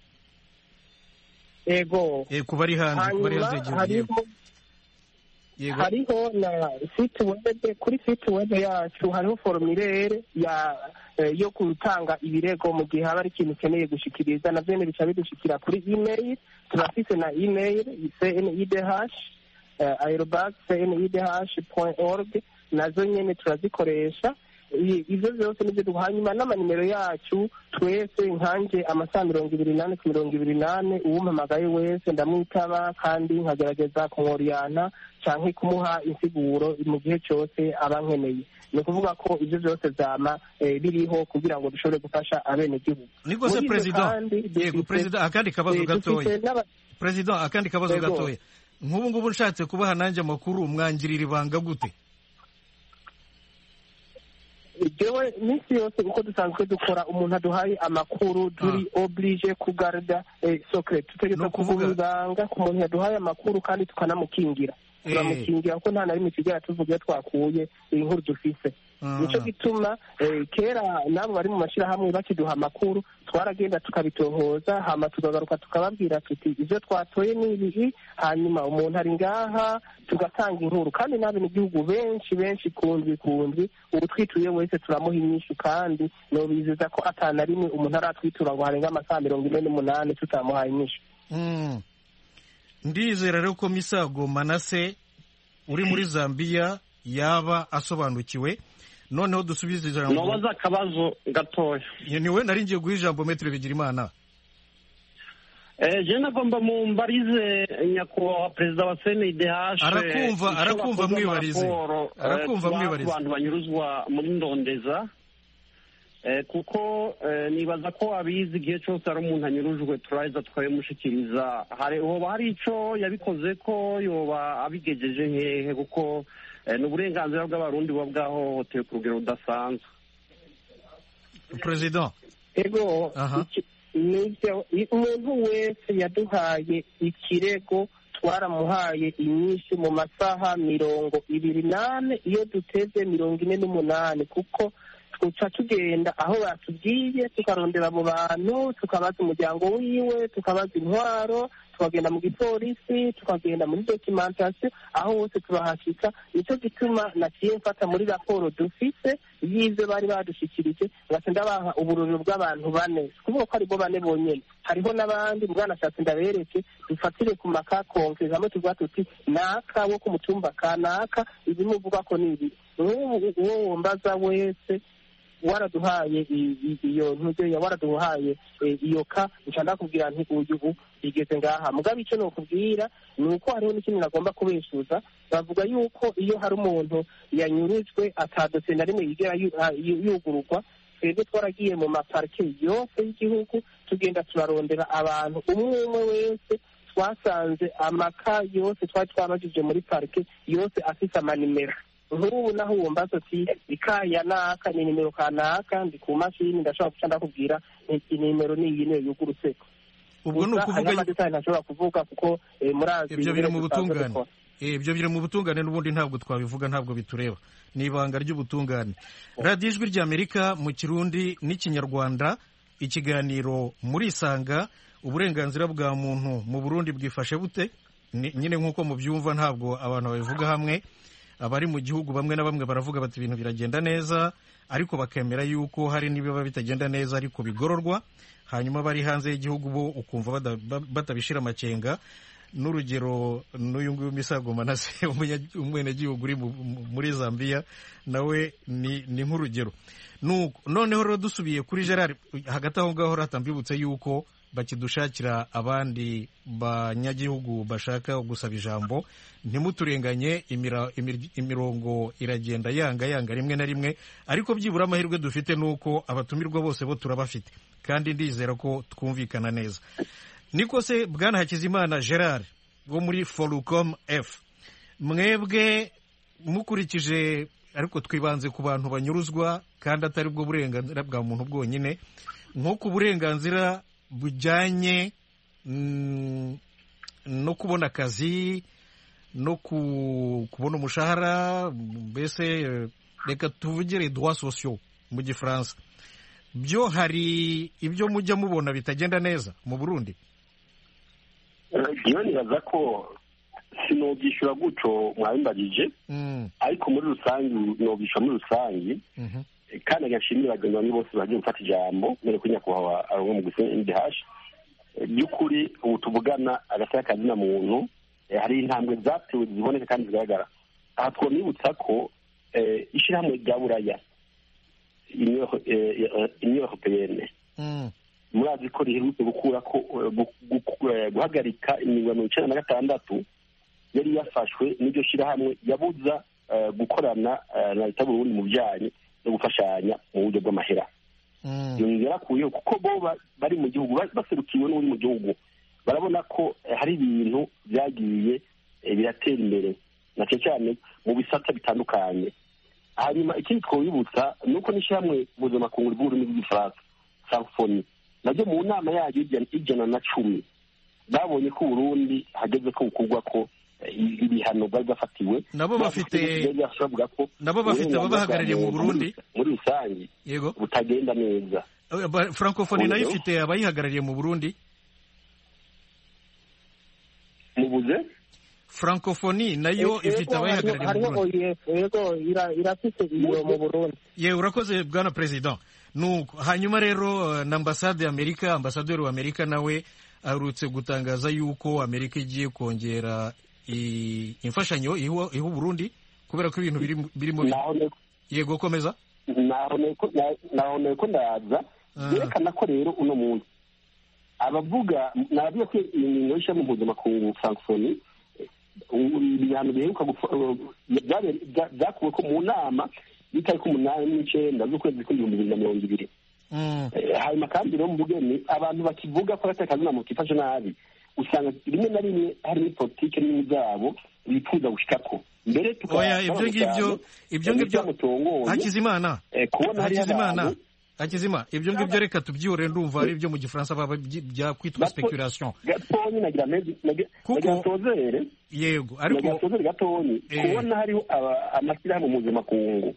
Ego eh kuba ari hanze, kuba ari hanze igihugu. Yego hariho na site web, kuri site web yacu hariho formulaire ya yo gutanga ibirego mu gihe haba ari ikintu ukeneye gushikiriza, navyo ne bica bidushikira kuri email. Turafise na email cnidh arobase cnidh point org, nazo nyene turazikoresha. Ivyo vyose nivyo duha. Hanyuma n'amanimero yacu twese nkanje amasaha mirongo ibiri nane ku mirongo ibiri nane, uwumpamagaye wese ndamwitaba kandi nkagerageza kumworiyana canke kumuha insiguro mu gihe cyose aba nkeneye. Ni ukuvuga ko ivyo vyose vyama biriho kugira ngo dushobore gufasha abenegihugu. Niko se President, yego President, akandi kabazo gatoya. President, akandi kabazo gatoya. Nk'ubu ngubu nshatse kubaha nanjye amakuru, mwangirira ibanga gute? Jewe misi yose uko dusanzwe dukora, umuntu aduhaye amakuru turi oblige kugarda secret, tutegeka kuvuga ibanga ku muntu yaduhaye amakuru kandi tukanamukingira. Turamukingira kuko nta na rimwe kigera tuvuga twakuye inkuru dufise. Nico gituma kera nabo bari mu mashirahamwe bakiduha amakuru twaragenda tukabitohoza hama tukagaruka tukababwira tuti ivyo twatoye ni ibihi, hanyuma umuntu ari ngaha tugatanga inkuru, kandi n'abenegihugu benshi benshi kundwi kundwi uwutwituye wese turamuha inyishu, kandi nobizeza ko atana rimwe umuntu aratwitura ngo harenga amasaha mirongo ine n'umunani tutamuhaye inyishu. Mm. Ndizera rero ko Misago Manase uri muri Zambia yaba asobanukiwe. Noneho dusubize ijambo. Nobaza akabazo gatoya. Niwe nari ngiye guha ijambo Maître Bigirimana. Eh je nagomba mu mbarize nyakubahwa perezida wa C N D H. Arakumva arakumva mwibarize. Arakumva mwibarize. Abantu banyuruzwa muri Ndondeza. Eh kuko eh, nibaza ko abizi igihe cyose ari umuntu anyurujwe turaza tukabimushikiriza. Hari hoba hari ico yabikoze ko yoba abigejeje hehe, kuko n'uburenganzira bw'abarundi buba bwahohotewe ku rugero rudasanzwe. President ego nivyo umuntu wese yaduhaye ikirego twaramuhaye inyishu mu masaha mirongo ibiri nane iyo duteze mirongo ine n'umunani, kuko tuca tugenda aho batubwiye tukarondera abo bantu, tukabaza umuryango wiwe, tukabaza intwaro, tukagenda mu gipolisi, tukagenda muri documentation, aho hose turahashika. Nico gituma naciye mfata muri raporo dufise y'ivyo bari badushikirije, ngaca ndabaha ubururu bw'abantu bane, kuvuga ko aribo bane bonyene, hariho n'abandi bwana shatse ndabereke dufatire ku makakonke hamwe tuvuga tuti naka wo ku mutumba kanaka ibimuvuga ko nibi. Uwo wombaza wese waraduhaye iyo ntuze waraduhaye iyo ka nca ndakubwira nti uyu igeze ngaha. Mugabe icyo nokubwira ni uko hariho n'ikindi nagomba kubeshuza. Bavuga yuko iyo hari umuntu yanyurujwe atadose na rimwe yigera yugururwa. Twebwe twaragiye mu maparike yose y'igihugu tugenda turarondera abantu umwe umwe wese, twasanze amaka yose twari twabajije muri parike yose afise amanimero. Nk'ubu naho wumbaza ati ikaya naka ni nimero kanaka, ndi ku mashini ndashobora guca ndakubwira iki nimero ni iyi niyo yugurutse. Ubwo ni ukuvuga amadetail ntashobora kuvuga kuko murazi ibyo biri mu butungane. Eh ibyo biri mu butungane n'ubundi ntabwo twabivuga, ntabwo bitureba, ni ibanga ry'ubutungane. Radio Ijwi ry'Amerika mu Kirundi n'Ikinyarwanda, ikiganiro muri Isanga. Uburenganzira bwa muntu mu Burundi bwifashe bute? Nyine nk'uko mubyumva ntabwo abantu babivuga hamwe. Abari mu gihugu bamwe na bamwe baravuga bati ibintu biragenda neza, ariko bakemera yuko hari nibiba bitagenda neza ariko bigororwa. Hanyuma bari hanze y'igihugu bo ukumva batabishira amakenga. N'urugero n'uyu nguyu Misago Manase umwene gihugu uri muri Zambia nawe ni ni nk'urugero. Nuko noneho rero dusubiye kuri Gerard, hagati aho ngaho ratambibutse yuko bakidushakira abandi banyagihugu bashaka gusaba ijambo. Ntimuturenganye, imirongo iragenda yanga yanga rimwe na rimwe, ariko byibura amahirwe dufite nuko abatumirwa bose bo turabafite, kandi ndizera ko twumvikana neza. Niko se bwana Hakizimana Gerard wo muri Forucom F, mwebwe mukurikije, ariko twibanze ku bantu banyuruzwa kandi atari bwo burenganzira bwa muntu bwonyine, nko ku burenganzira bujyanye mm, no kubona akazi no kubona umushahara, mbese reka tuvugire droits sociaux mu Gifaransa, byo hari ibyo mujya mubona bitagenda neza mu Burundi? Iyo nibaza ko sinobyishura guco mwabimbagije, ariko muri rusange nobisha muri rusange, kandi agashimira abaganga bose bagiye gufata ijambo mbere ko nyakubahwa arongo mu gusenya N D H. By'ukuri ubu tuvugana agateka kazina muntu, hari intambwe zatewe ziboneka kandi zigaragara. Aha twonibutsa ko ishyirahamwe rya Buraya Union Européenne murazi ko riherutse gukura ko guhagarika ingingo mirongo icyenda na gatandatu yari yafashwe n'iryo shyirahamwe yabuza gukorana na leta y'Uburundi mu bijyanye no gufashanya mu buryo bw'amahera. Yarakuyeho kuko bo bari mu gihugu baserukiwe n'uri mu gihugu, barabona ko hari ibintu byagiye biratera imbere na cyane mu bisata bitandukanye. Hanyuma ikindi twibutsa nuko n'ishyirahamwe mpuzamakungu ry'ururimi rw'igifaransa Francophonie nabyo mu nama yayo ijana na cumi babonye ko Burundi hageze ko bukurwa ko ibihano bari bafatiwe, nabo bafite nabo bafite ababahagarariye mu Burundi muri rusange yego butagenda neza. francophonie nayo ifite abayihagarariye mu Burundi mubuze francophonie nayo ifite abayihagarariye mu Burundi yego irafite iyo mu Burundi. Ye urakoze bwana president. Nuko hanyuma rero na ambasade y'Amerika, ambasaderi w'Amerika nawe aherutse gutangaza yuko Amerika igiye kongera imfashanyo iha Burundi kubera ko ibintu birimo yego komeza naho ko ndaza yerekana ko rero uno munsi abavuga navuga ko ingingo y'ishami mpuzamakungu francophonie ibihano biheruka byakuwe ko mu nama y'itariki umunani n'icenda z'ukwezi kw'ibihumbi bibiri na mirongo ibiri. Hanyuma kandi rero mu bugeni abantu bakivuga ko atakazina mu kifashe nabi usanga rimwe na rimwe hari politike n'imwe zabo bifuza gushikako mbere tukaya ibyo ngibyo ibyo ngibyo Hakizimana Hakizimana Hakizima ibyo ngibyo reka tubyure ndumva ari byo mu gifaransa baba bya kwitwa speculation gatoni nagira nagira tozere yego ariko tozere gatoni kubona hariho amashyirahamwe mpuzamakungu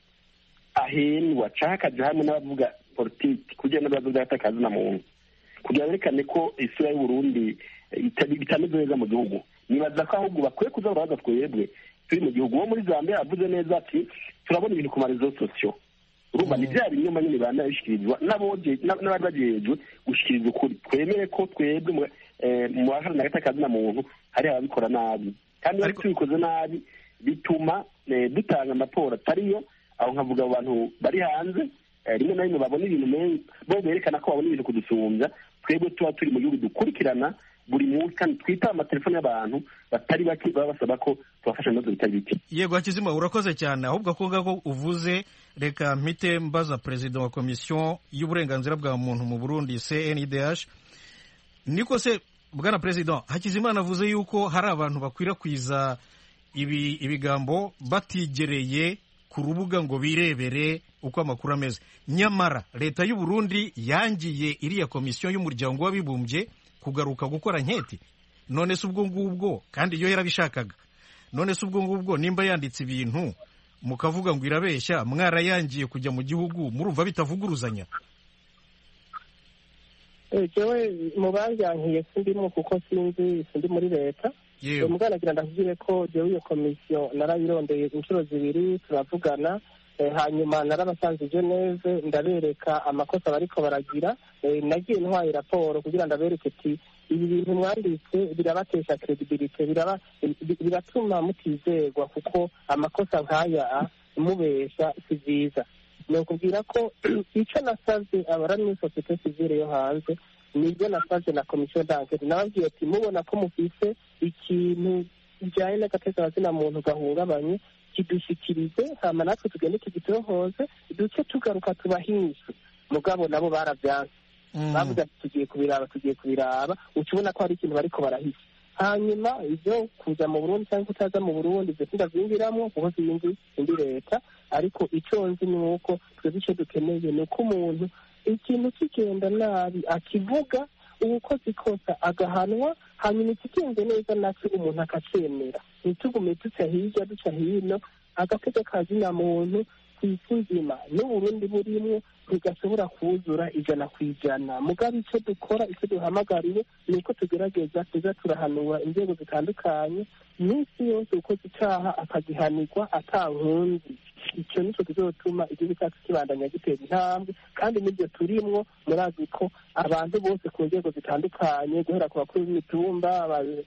ahendwa cakaje hamwe n'abavuga politiki kugira n'abavuga byatakaza na muntu kugira berekane ko isura y'u Burundi itameze neza mu gihugu. Nibaza ko ahubwo bakwiye kuza baraza twebwe turi mu gihugu. Wo muri Zambia avuze neza ati turabona ibintu ku marezo sosio urumva ni bya binyoma nyine banayishikirizwa n'aboje n'abari bagejwe gushikiriza ukuri twemere ko twebwe mu bahana n'agatakaza na muntu hari ababikora nabi kandi iyo tubikoze nabi bituma dutanga amaporo atariyo aho nkavuga abantu bari hanze rimwe na rimwe babona ibintu bo berekana ko babona ibintu kudusumbya twebwe tuba turi mu gihugu dukurikirana buri munsi kandi twitaba amatelefone y'abantu batari bake baba basaba ko tubafasha ibibazo bitari bike. Yego Hakizima urakoze cyane ahubwo ko ngako uvuze reka mpite mbaza perezida wa komisiyo y'uburenganzira bwa muntu mu Burundi C N I D H niko se bwana perezida Hakizimana avuze yuko hari abantu bakwirakwiza ibi ibigambo batigereye ku rubuga ngo birebere uko amakuru ameze nyamara leta y'u Burundi yangiye iriya komisiyo y'umuryango w'abibumbye kugaruka gukora nketi none se ubwo ngubwo kandi iyo yarabishakaga none se ubwo ngubwo nimba yanditse ibintu mukavuga ngo irabeshya mwarayangiye kujya mu gihugu murumva bitavuguruzanya. Jewe mu banyankiye sindimo kuko sinzi sindi muri leta umuganagira ndakubwire ko jewe iyo komisiyo narayirondeye inshuro zibiri turavugana hanyuma narabasanze Geneve ndabereka amakosa bariko baragira nagiye ntwaye raporo kugira ndabereke ati ibi bintu mwanditse birabatesha credibility biraba biratuma mutizegwa kuko amakosa nk'aya mubesha si byiza. Ni ukubwira ko icyo nasabye abari muri sosiyete sivile yo hanze nibyo nasabye na komisiyo d'enquête nababwiye ati mubona ko mufise ikintu bijyanye n'agatekerezo muntu gahungabanye kidushikirize hama natwe tugende tugitohoze duce tugaruka tubahishe mugabo nabo baravyanse bavuga ati tugiye kubiraba tugiye kubiraba ukibona ko hari ikintu bariko barahisha hanyuma ivyo kuza mu Burundi cyangwa kutaza mu Burundi ivyo sindavyinjiramwo kuko sinzi indi leta ariko ico nzi ni uko twebwe ico dukeneye ni uko umuntu ikintu kigenda nabi akivuga uko zikosa agahanwa hanyuma ikigenze neza natwe umuntu akacemera ntitugume duca hirya duca hino agateka kazina muntu kw'isi nzima n'Uburundi burimwo ntigashobora kuzura ijana ku ijana mugabe icyo dukora icyo duhamagariwe ni uko tugerageza tuza turahanura inzego zitandukanye iminsi yose ukoze icyaha akagihanirwa atankunzi icyo nicyo kizotuma igihugu cyacu kibandanya gitera intambwe kandi n'ibyo turimwo murazi ko abantu bose ku nzego zitandukanye guhera ku bakuru b'imitumba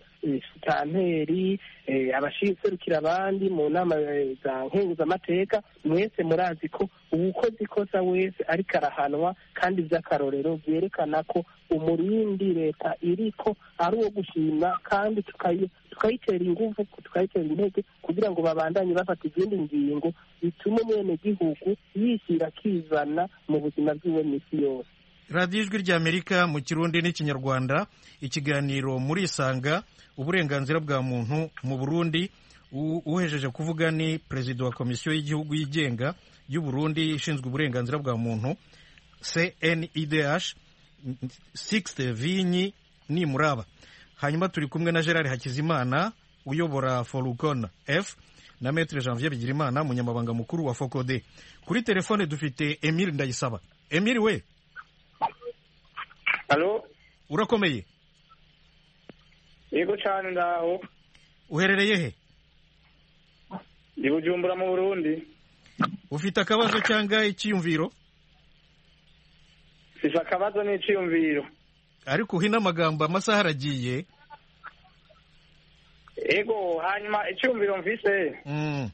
abasitanteri abashiserukira abandi mu nama za nkenguzamateka mwese murazi ko uwukoze ikosa wese ariko arahanwa kandi by'akarorero byerekana ko umurindi leta iriko ari uwo gushima kandi tukayitera ingufu tukayitera intege kugira ngo babandanye bafata izindi ngingo bituma umwenegihugu yishyira akizana mu buzima bw'iwe misi yose. radiyo ijwi ry'Amerika mu Kirundi n'Ikinyarwanda ikiganiro muri Isanga uburenganzira bwa muntu mu Burundi uhejeje kuvuga ni perezida wa komisiyo y'igihugu yigenga y'u Burundi ishinzwe uburenganzira bwa muntu C N I D H Sixte Vinyi Nimuraba. Hanyuma turi kumwe na Gerard Hakizimana uyobora Folukon F na Maître Janvier Bigirimana munyamabanga mukuru wa Fokode. Kuri telefone dufite Emile Ndayisaba. Emile we Halo, urakomeye? yego cyane ndaho. Uherereye he? Ndi Bujumbura mu Burundi. Ufite akabazo cyangwa icyiyumviro? Sifite akabazo n'iciyumviro. Ariko uhina amagambo amasaha aragiye. Ego, hanyuma icyumviro mfise. Mm.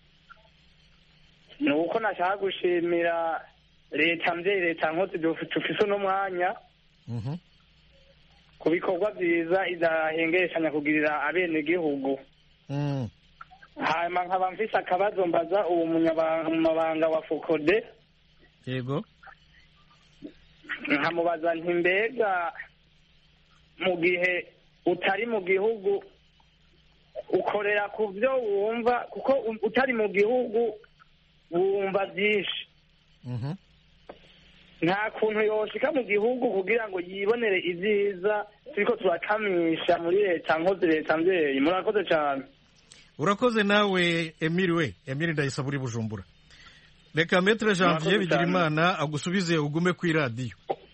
Ni uko nashaka gushimira leta mvyeyi leta nkotsi dufise uno mwanya. Mhm. Ku bikorwa byiza idahengereshanya kugirira abene gihugu. Mm. Hanyuma nkaba mfise akabazo mbaza uwo munyamabanga wa Fokode. Yego. Nkamubaza nti mbega mu gihe utari mu gihugu ukorera ku byo wumva, kuko utari mu gihugu wumva byinshi. Mhm. Nta kuntu yoshika mu gihugu kugira ngo yibonere ibyiza turiko turakamisha muri leta nkozi leta mvyeyi. Murakoze cyane. Urakoze nawe Emile we, Emile Ndayisaburi Bujumbura. Reka Maître Janvier Bigirimana agusubize ugume ku radio.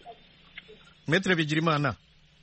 Maître Bigirimana.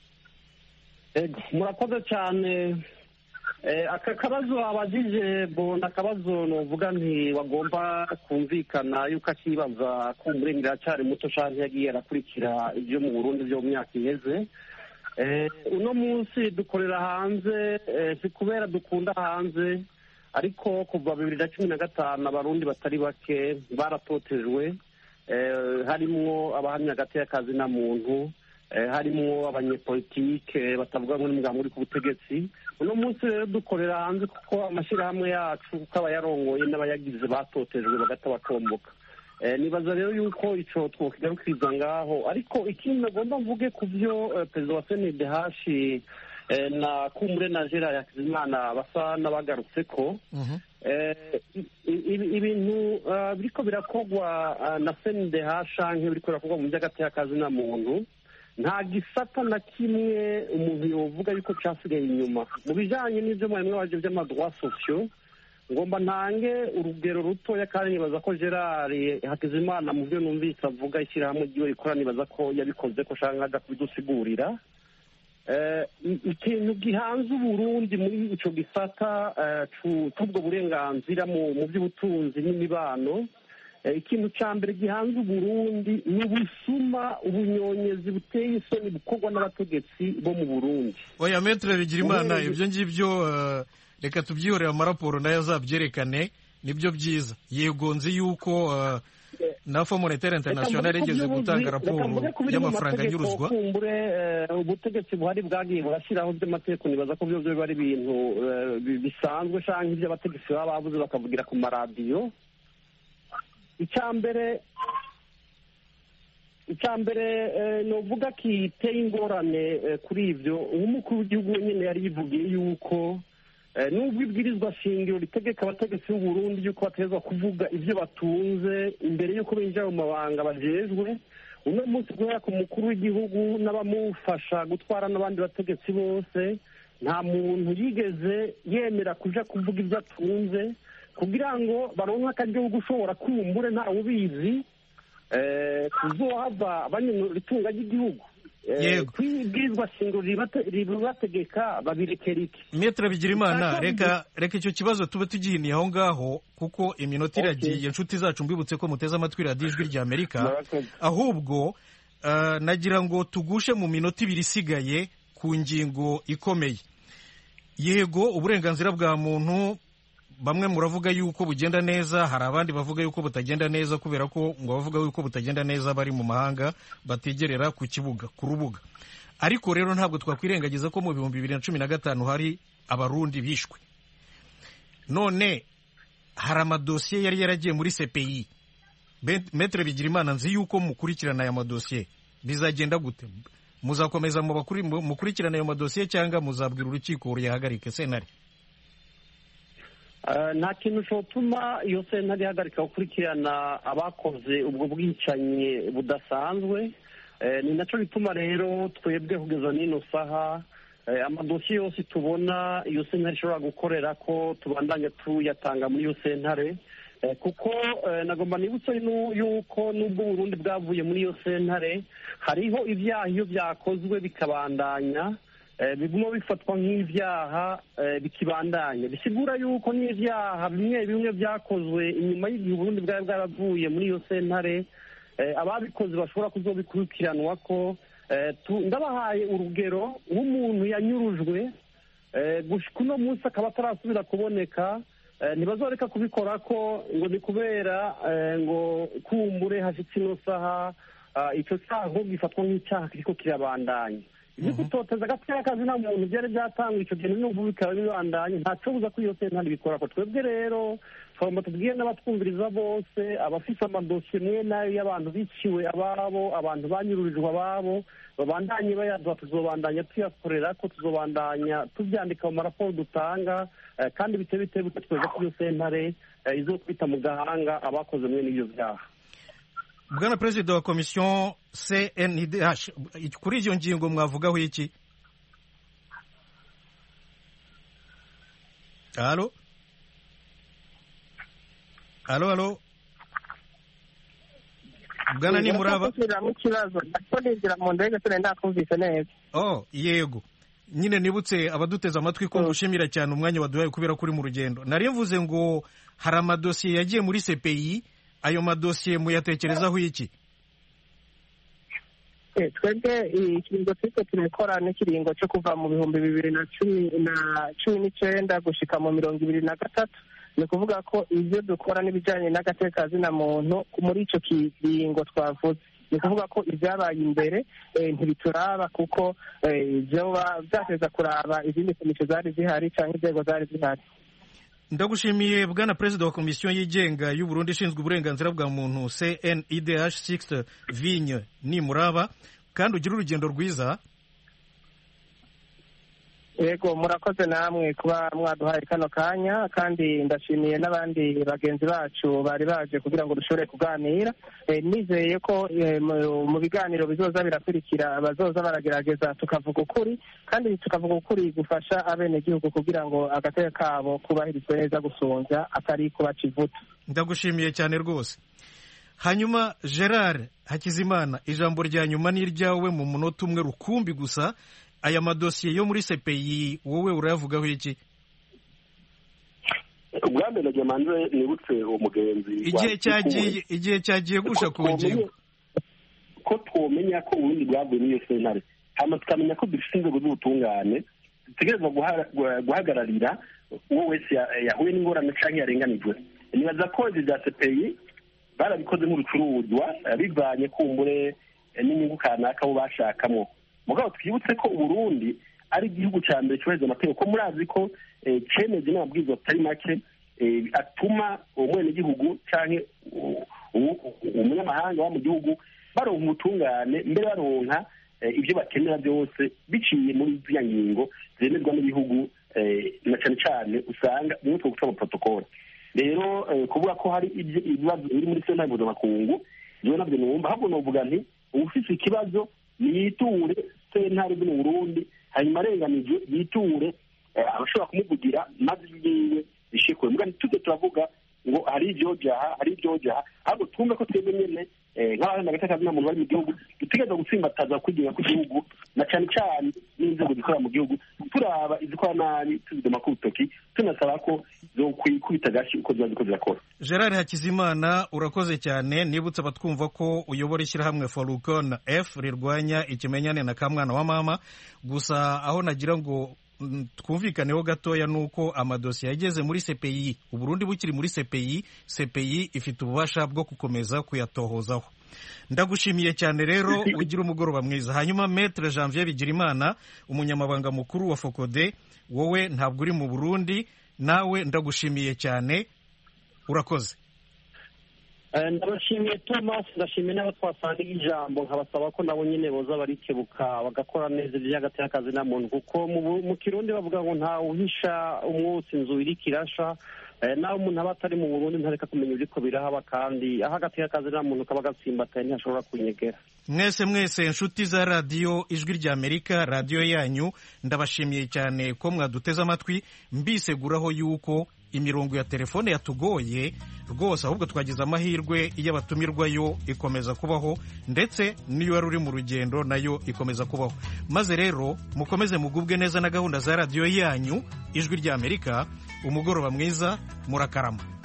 Ego, murakoze cyane. Eh, aka kabazo abajije bona akabazo novuga nti wagomba kumvikana yuko akibaza ko umurengera cyari muto cyane yagiye arakurikira ibyo mu Burundi byo mu myaka iheze. Eh, uno munsi dukorera hanze, eh, si kubera dukunda hanze, ariko kuva bibiri na cumi na gatanu abarundi batari bake baratotejwe, eh, harimwo abahamya hagati y'akazi na muntu, eh, harimwo abanyepolitike batavuga ngo n'umugabo uri ku butegetsi. Uno munsi rero dukorera hanze kuko amashyirahamwe yacu kuko abayarongoye n'abayagize batotejwe bagata bakomboka. Eh, nibaza rero yuko ico twokigarukiriza ngaho, ariko ikindi nagomba mvuge ku byo eh, perezida wa C N D H eh, na Kumure na Gerard Hakizimana basa n'abagarutse ko Mhm. eh, ibintu uh, biriko birakogwa uh, na C N D H canke biriko birakogwa mu by'agati y'akazi na muntu, nta gisata na kimwe umuntu yovuga yuko cyasigaye inyuma mu bijanye n'ibyo mwemwe waje by'amadroits sociaux. Ngomba ntange urugero rutoya kandi nibaza ko Gerard Hakizimana mu byo numvise avuga ishyirahamwe ryiwe rikora, nibaza ko yabikoze ko shanga aja kubidusigurira. Eh, ikintu gihanze Uburundi muri ico gisata c'ubwo burenganzira mu by'ubutunzi n'imibano, ikintu ca mbere gihanze Uburundi ni ubusuma, ubunyonyezi buteye isoni bukorwa n'abategetsi bo mu Burundi. Oya Maître Bigirimana, ibyo ngibyo uh, reka tubyihorera amaraporo nayo azabyerekane, nibyo byiza. Yego nzi yuko uh, na Fonds Monétaire International yigeze gutanga raporo y'amafaranga anyuruzwa. Kumbure ubutegetsi buhari bwagiye burashyiraho by'amategeko, nibaza ko byo biba ari ibintu bisanzwe canke iby'abategetsi baba babuze bakavugira ku maradiyo. Icyambere icyambere novuga kiteye ingorane kuri ibyo, umukuru w'igihugu nyine yari yivugiye yuko nubwo ibwirizwa shingiro ritegeka abategetsi b'u Burundi yuko batezwa kuvuga ibyo batunze imbere yuko binjira mu mabanga bajejwe, uno munsi guhera ku mukuru w'igihugu n'abamufasha gutwara n'abandi bategetsi bose, nta muntu yigeze yemera kuja kuvuga ibyo atunze kugira ngo baronke akaryo gushobora kumbure ntawe ubizi kuzohava banyura itunga ry'igihugu. Kwibwirizwa shingiro ribategeka babirekera iki? Maître Bigirimana, reka reka icyo kibazo tube tugihiniye aho ngaho kuko iminota iragiye. Inshuti zacu mbibutse ko muteze amatwi radiyo Ijwi ry'Amerika, ahubwo nagira ngo tugushe mu minota ibiri isigaye ku ngingo ikomeye. Yego, uburenganzira bwa muntu bamwe muravuga yuko bugenda neza, hari abandi bavuga yuko butagenda neza kubera ko ngo bavuga yuko butagenda neza bari mu mahanga bategerera ku kibuga ku rubuga. Ariko rero ntabwo twakwirengagiza ko mu bihumbi bibiri na cumi na gatanu hari abarundi bishwe. None hari amadosiye yari yaragiye muri C P I. Maître Bigirimana, nzi yuko mukurikirana aya madosiye, bizagenda gute? Muzakomeza mu bakuri mukurikirana ayo madosiye cyangwa muzabwira urukiko ruyahagarike sentare? Nta kintu cyotuma iyo sentare ihagarika gukurikirana abakoze ubwo bwicanyi budasanzwe. Ni nacyo bituma rero twebwe kugeza n'ino saha amadosiye yose tubona iyo sentare ishobora gukorera ko tubandanya tuyatanga muri iyo sentare, kuko nagomba nibutse yuko n'ubwo Burundi bwavuye muri iyo sentare hariho ibyaha iyo byakozwe bikabandanya biguma bifatwa nk'ibyaha bikibandanya bisigura yuko n'ibyaha bimwe bimwe byakozwe inyuma y'igihe Burundi bwari bwaravuye muri iyo sentare ababikoze bashobora kuzobikurikiranwa ko ndabahaye urugero nk'umuntu yanyurujwe gushika uno munsi akaba atarasubira kuboneka ntibazoreka kubikora ko ngo ni kubera ngo kumbure hashitse ino saha icyo cyaha gifatwa nk'icyaha kiriko kirabandanya ibyo gutoteza agateka kazina muntu byari byatangwa icyo gihe n'ubu bikaba bibandanye ntaco buza ko iyo sentare bikora ko twebwe rero twagomba tubwiye n'abatwumviriza bose abafise amadosiye mwe nayo y'abantu biciwe ababo abantu banyururijwe ababo babandanye bayaduha tuzobandanya tuyakorera ko tuzobandanya tubyandika mu maraporo dutanga kandi bite bite bite tweza ko iyo sentare izo kwita mu gahanga abakoze mwe n'ibyo byaha. Bwana Perezida wa Komisiyo C N I D H, kuri iyo ngingo mwavugaho iki? Halo? Halo, halo? Bwana ni muraba? Oh, yego. Nyine nibutse abaduteza amatwi ko ngushimira cyane umwanya waduhaye kubera kuri mu rugendo. Nari mvuze ngo hari amadosiye yagiye muri C P I, ayo madosiye muyatekerezaho iki? Twebwe ikiringo turiko turakora n'ikiringo cyo kuva mu bihumbi bibiri na cumi na cumi n'icenda gushika mu mirongo ibiri na gatatu. Ni ukuvuga ko ibyo dukora n'ibijyanye n'agateka kazina muntu muri icyo kiringo twavuze. Ni ukuvuga ko ibyabaye imbere ntibituraba kuko byoba byateza kuraba izindi komisiyo zari zihari cyangwa inzego zari zihari. Ndagushimiye Bwana Perezida wa Komisiyo yigenga y'u Burundi ishinzwe uburenganzira bwa muntu C N I D H Sixte Vigne Nimuraba, kandi ugira urugendo rwiza. Yego, murakoze namwe kuba mwaduhaye kano kanya, kandi ndashimiye n'abandi bagenzi bacu bari baje kugira ngo dushobore kuganira. E, nizeye ko e, mu biganiro bizoza birakurikira bazoza baragerageza tukavuga ukuri, kandi tukavuga ukuri gufasha abenegihugu kugira ngo agateka kabo kubahirizwe neza gusonza atari kubaca ivuta. Ndagushimiye cyane rwose. Hanyuma Gerard Hakizimana, ijambo rya nyuma ni iryawe mu munota umwe rukumbi gusa. Aya madosiye yo muri C P I wowe urayavugaho iki? Ubwambe na Gemanze nibutse uwo mugenzi igihe cyagiye igihe cyagiye gusha ku ngingo ko twomenya ko ubundi bwavuye muri iyo sentare, hama tukamenya ko dufite inzego z'ubutungane dutegerezwa guhagararira uwo wese yahuye n'ingorane canke yarenganijwe. Nibaza ko ivyo bya C P I barabikoze nk'urucuruzwa bivanye kumbure n'inyungu kanaka bo bashakamwo. Mugabo twibutse ko Uburundi ari igihugu cya mbere cyubahiriza amategeko, ko murazi ko cyemeje n'amabwiriza atari make atuma umwenegihugu canke umunyamahanga wa mu gihugu baronka ubutungane, mbere baronka ibyo bakenera byose biciye muri ziriya ngingo zemerwa n'ibihugu, na cyane cyane usanga bimwe two guca amaprotokole. Rero kuvuga ko hari ibibazo biri muri sentare mpuzamakungu jewe nabyo numva, ahubwo novuga nti ufise ikibazo yiture sentare zo mu Burundi, hanyuma arenganijwe yiture abashobora kumuvugira maze ibyiwe bishikwe. Mbwa ntitujye turavuga ngo hari ibyojaha hari ibyojaha, ahubwo twumve ko twebwe nyene nk'abaharanira agateka kazina muntu bari mu gihugu dutegereza gutsimbataza kwigenga kw'igihugu, na cyane cyane n'inzego zikorera mu gihugu, turaba izikora nabi tuzidoma ku rutoki, tunasaba ko zokwikubita gashi uko ziba ziko zirakora. Gerard Hakizimana, urakoze cyane. Nibutse abatwumva ko uyobora ishyirahamwe Falcon F rirwanya ikimenyane na kamwana wa mama. Gusa aho nagira ngo twumvikaneho gatoya nuko amadosiye yageze muri C P I, Uburundi bukiri muri C P I, C P I ifite ububasha bwo gukomeza kuyatohozaho. Ndagushimiye cyane rero, ugira umugoroba mwiza. Hanyuma Maître Janvier Bigirimana, umunyamabanga mukuru wa Focode, wowe ntabwo uri mu Burundi, nawe ndagushimiye cyane, urakoze. Ndabashimiye Thomas, ndashimiye n'abo twasangiye ijambo, nkabasaba ko nabo nyine boza barikebuka bagakora neza iby'agateka kazina muntu, kuko mu Kirundi bavuga ngo nta uhisha umwotsi inzu iriko irasha. Nawe umuntu aba atari mu Burundi ntareka kumenya ibiriko birahaba, kandi aho agateka kazina muntu kaba gatsimbataye ntashobora kunyegera. Mwese mwese inshuti za radiyo Ijwi ry'Amerika, radiyo yanyu, ndabashimiye cyane ko mwaduteze amatwi. Mbiseguraho yuko imirongo ya telefone yatugoye rwose, ahubwo twagize amahirwe iyo abatumirwa yo ikomeza kubaho, ndetse n'iyo wari uri mu rugendo nayo ikomeza kubaho. Maze rero mukomeze mugubwe neza na gahunda za radiyo yanyu ijwi ry'Amerika. Umugoroba mwiza, murakarama.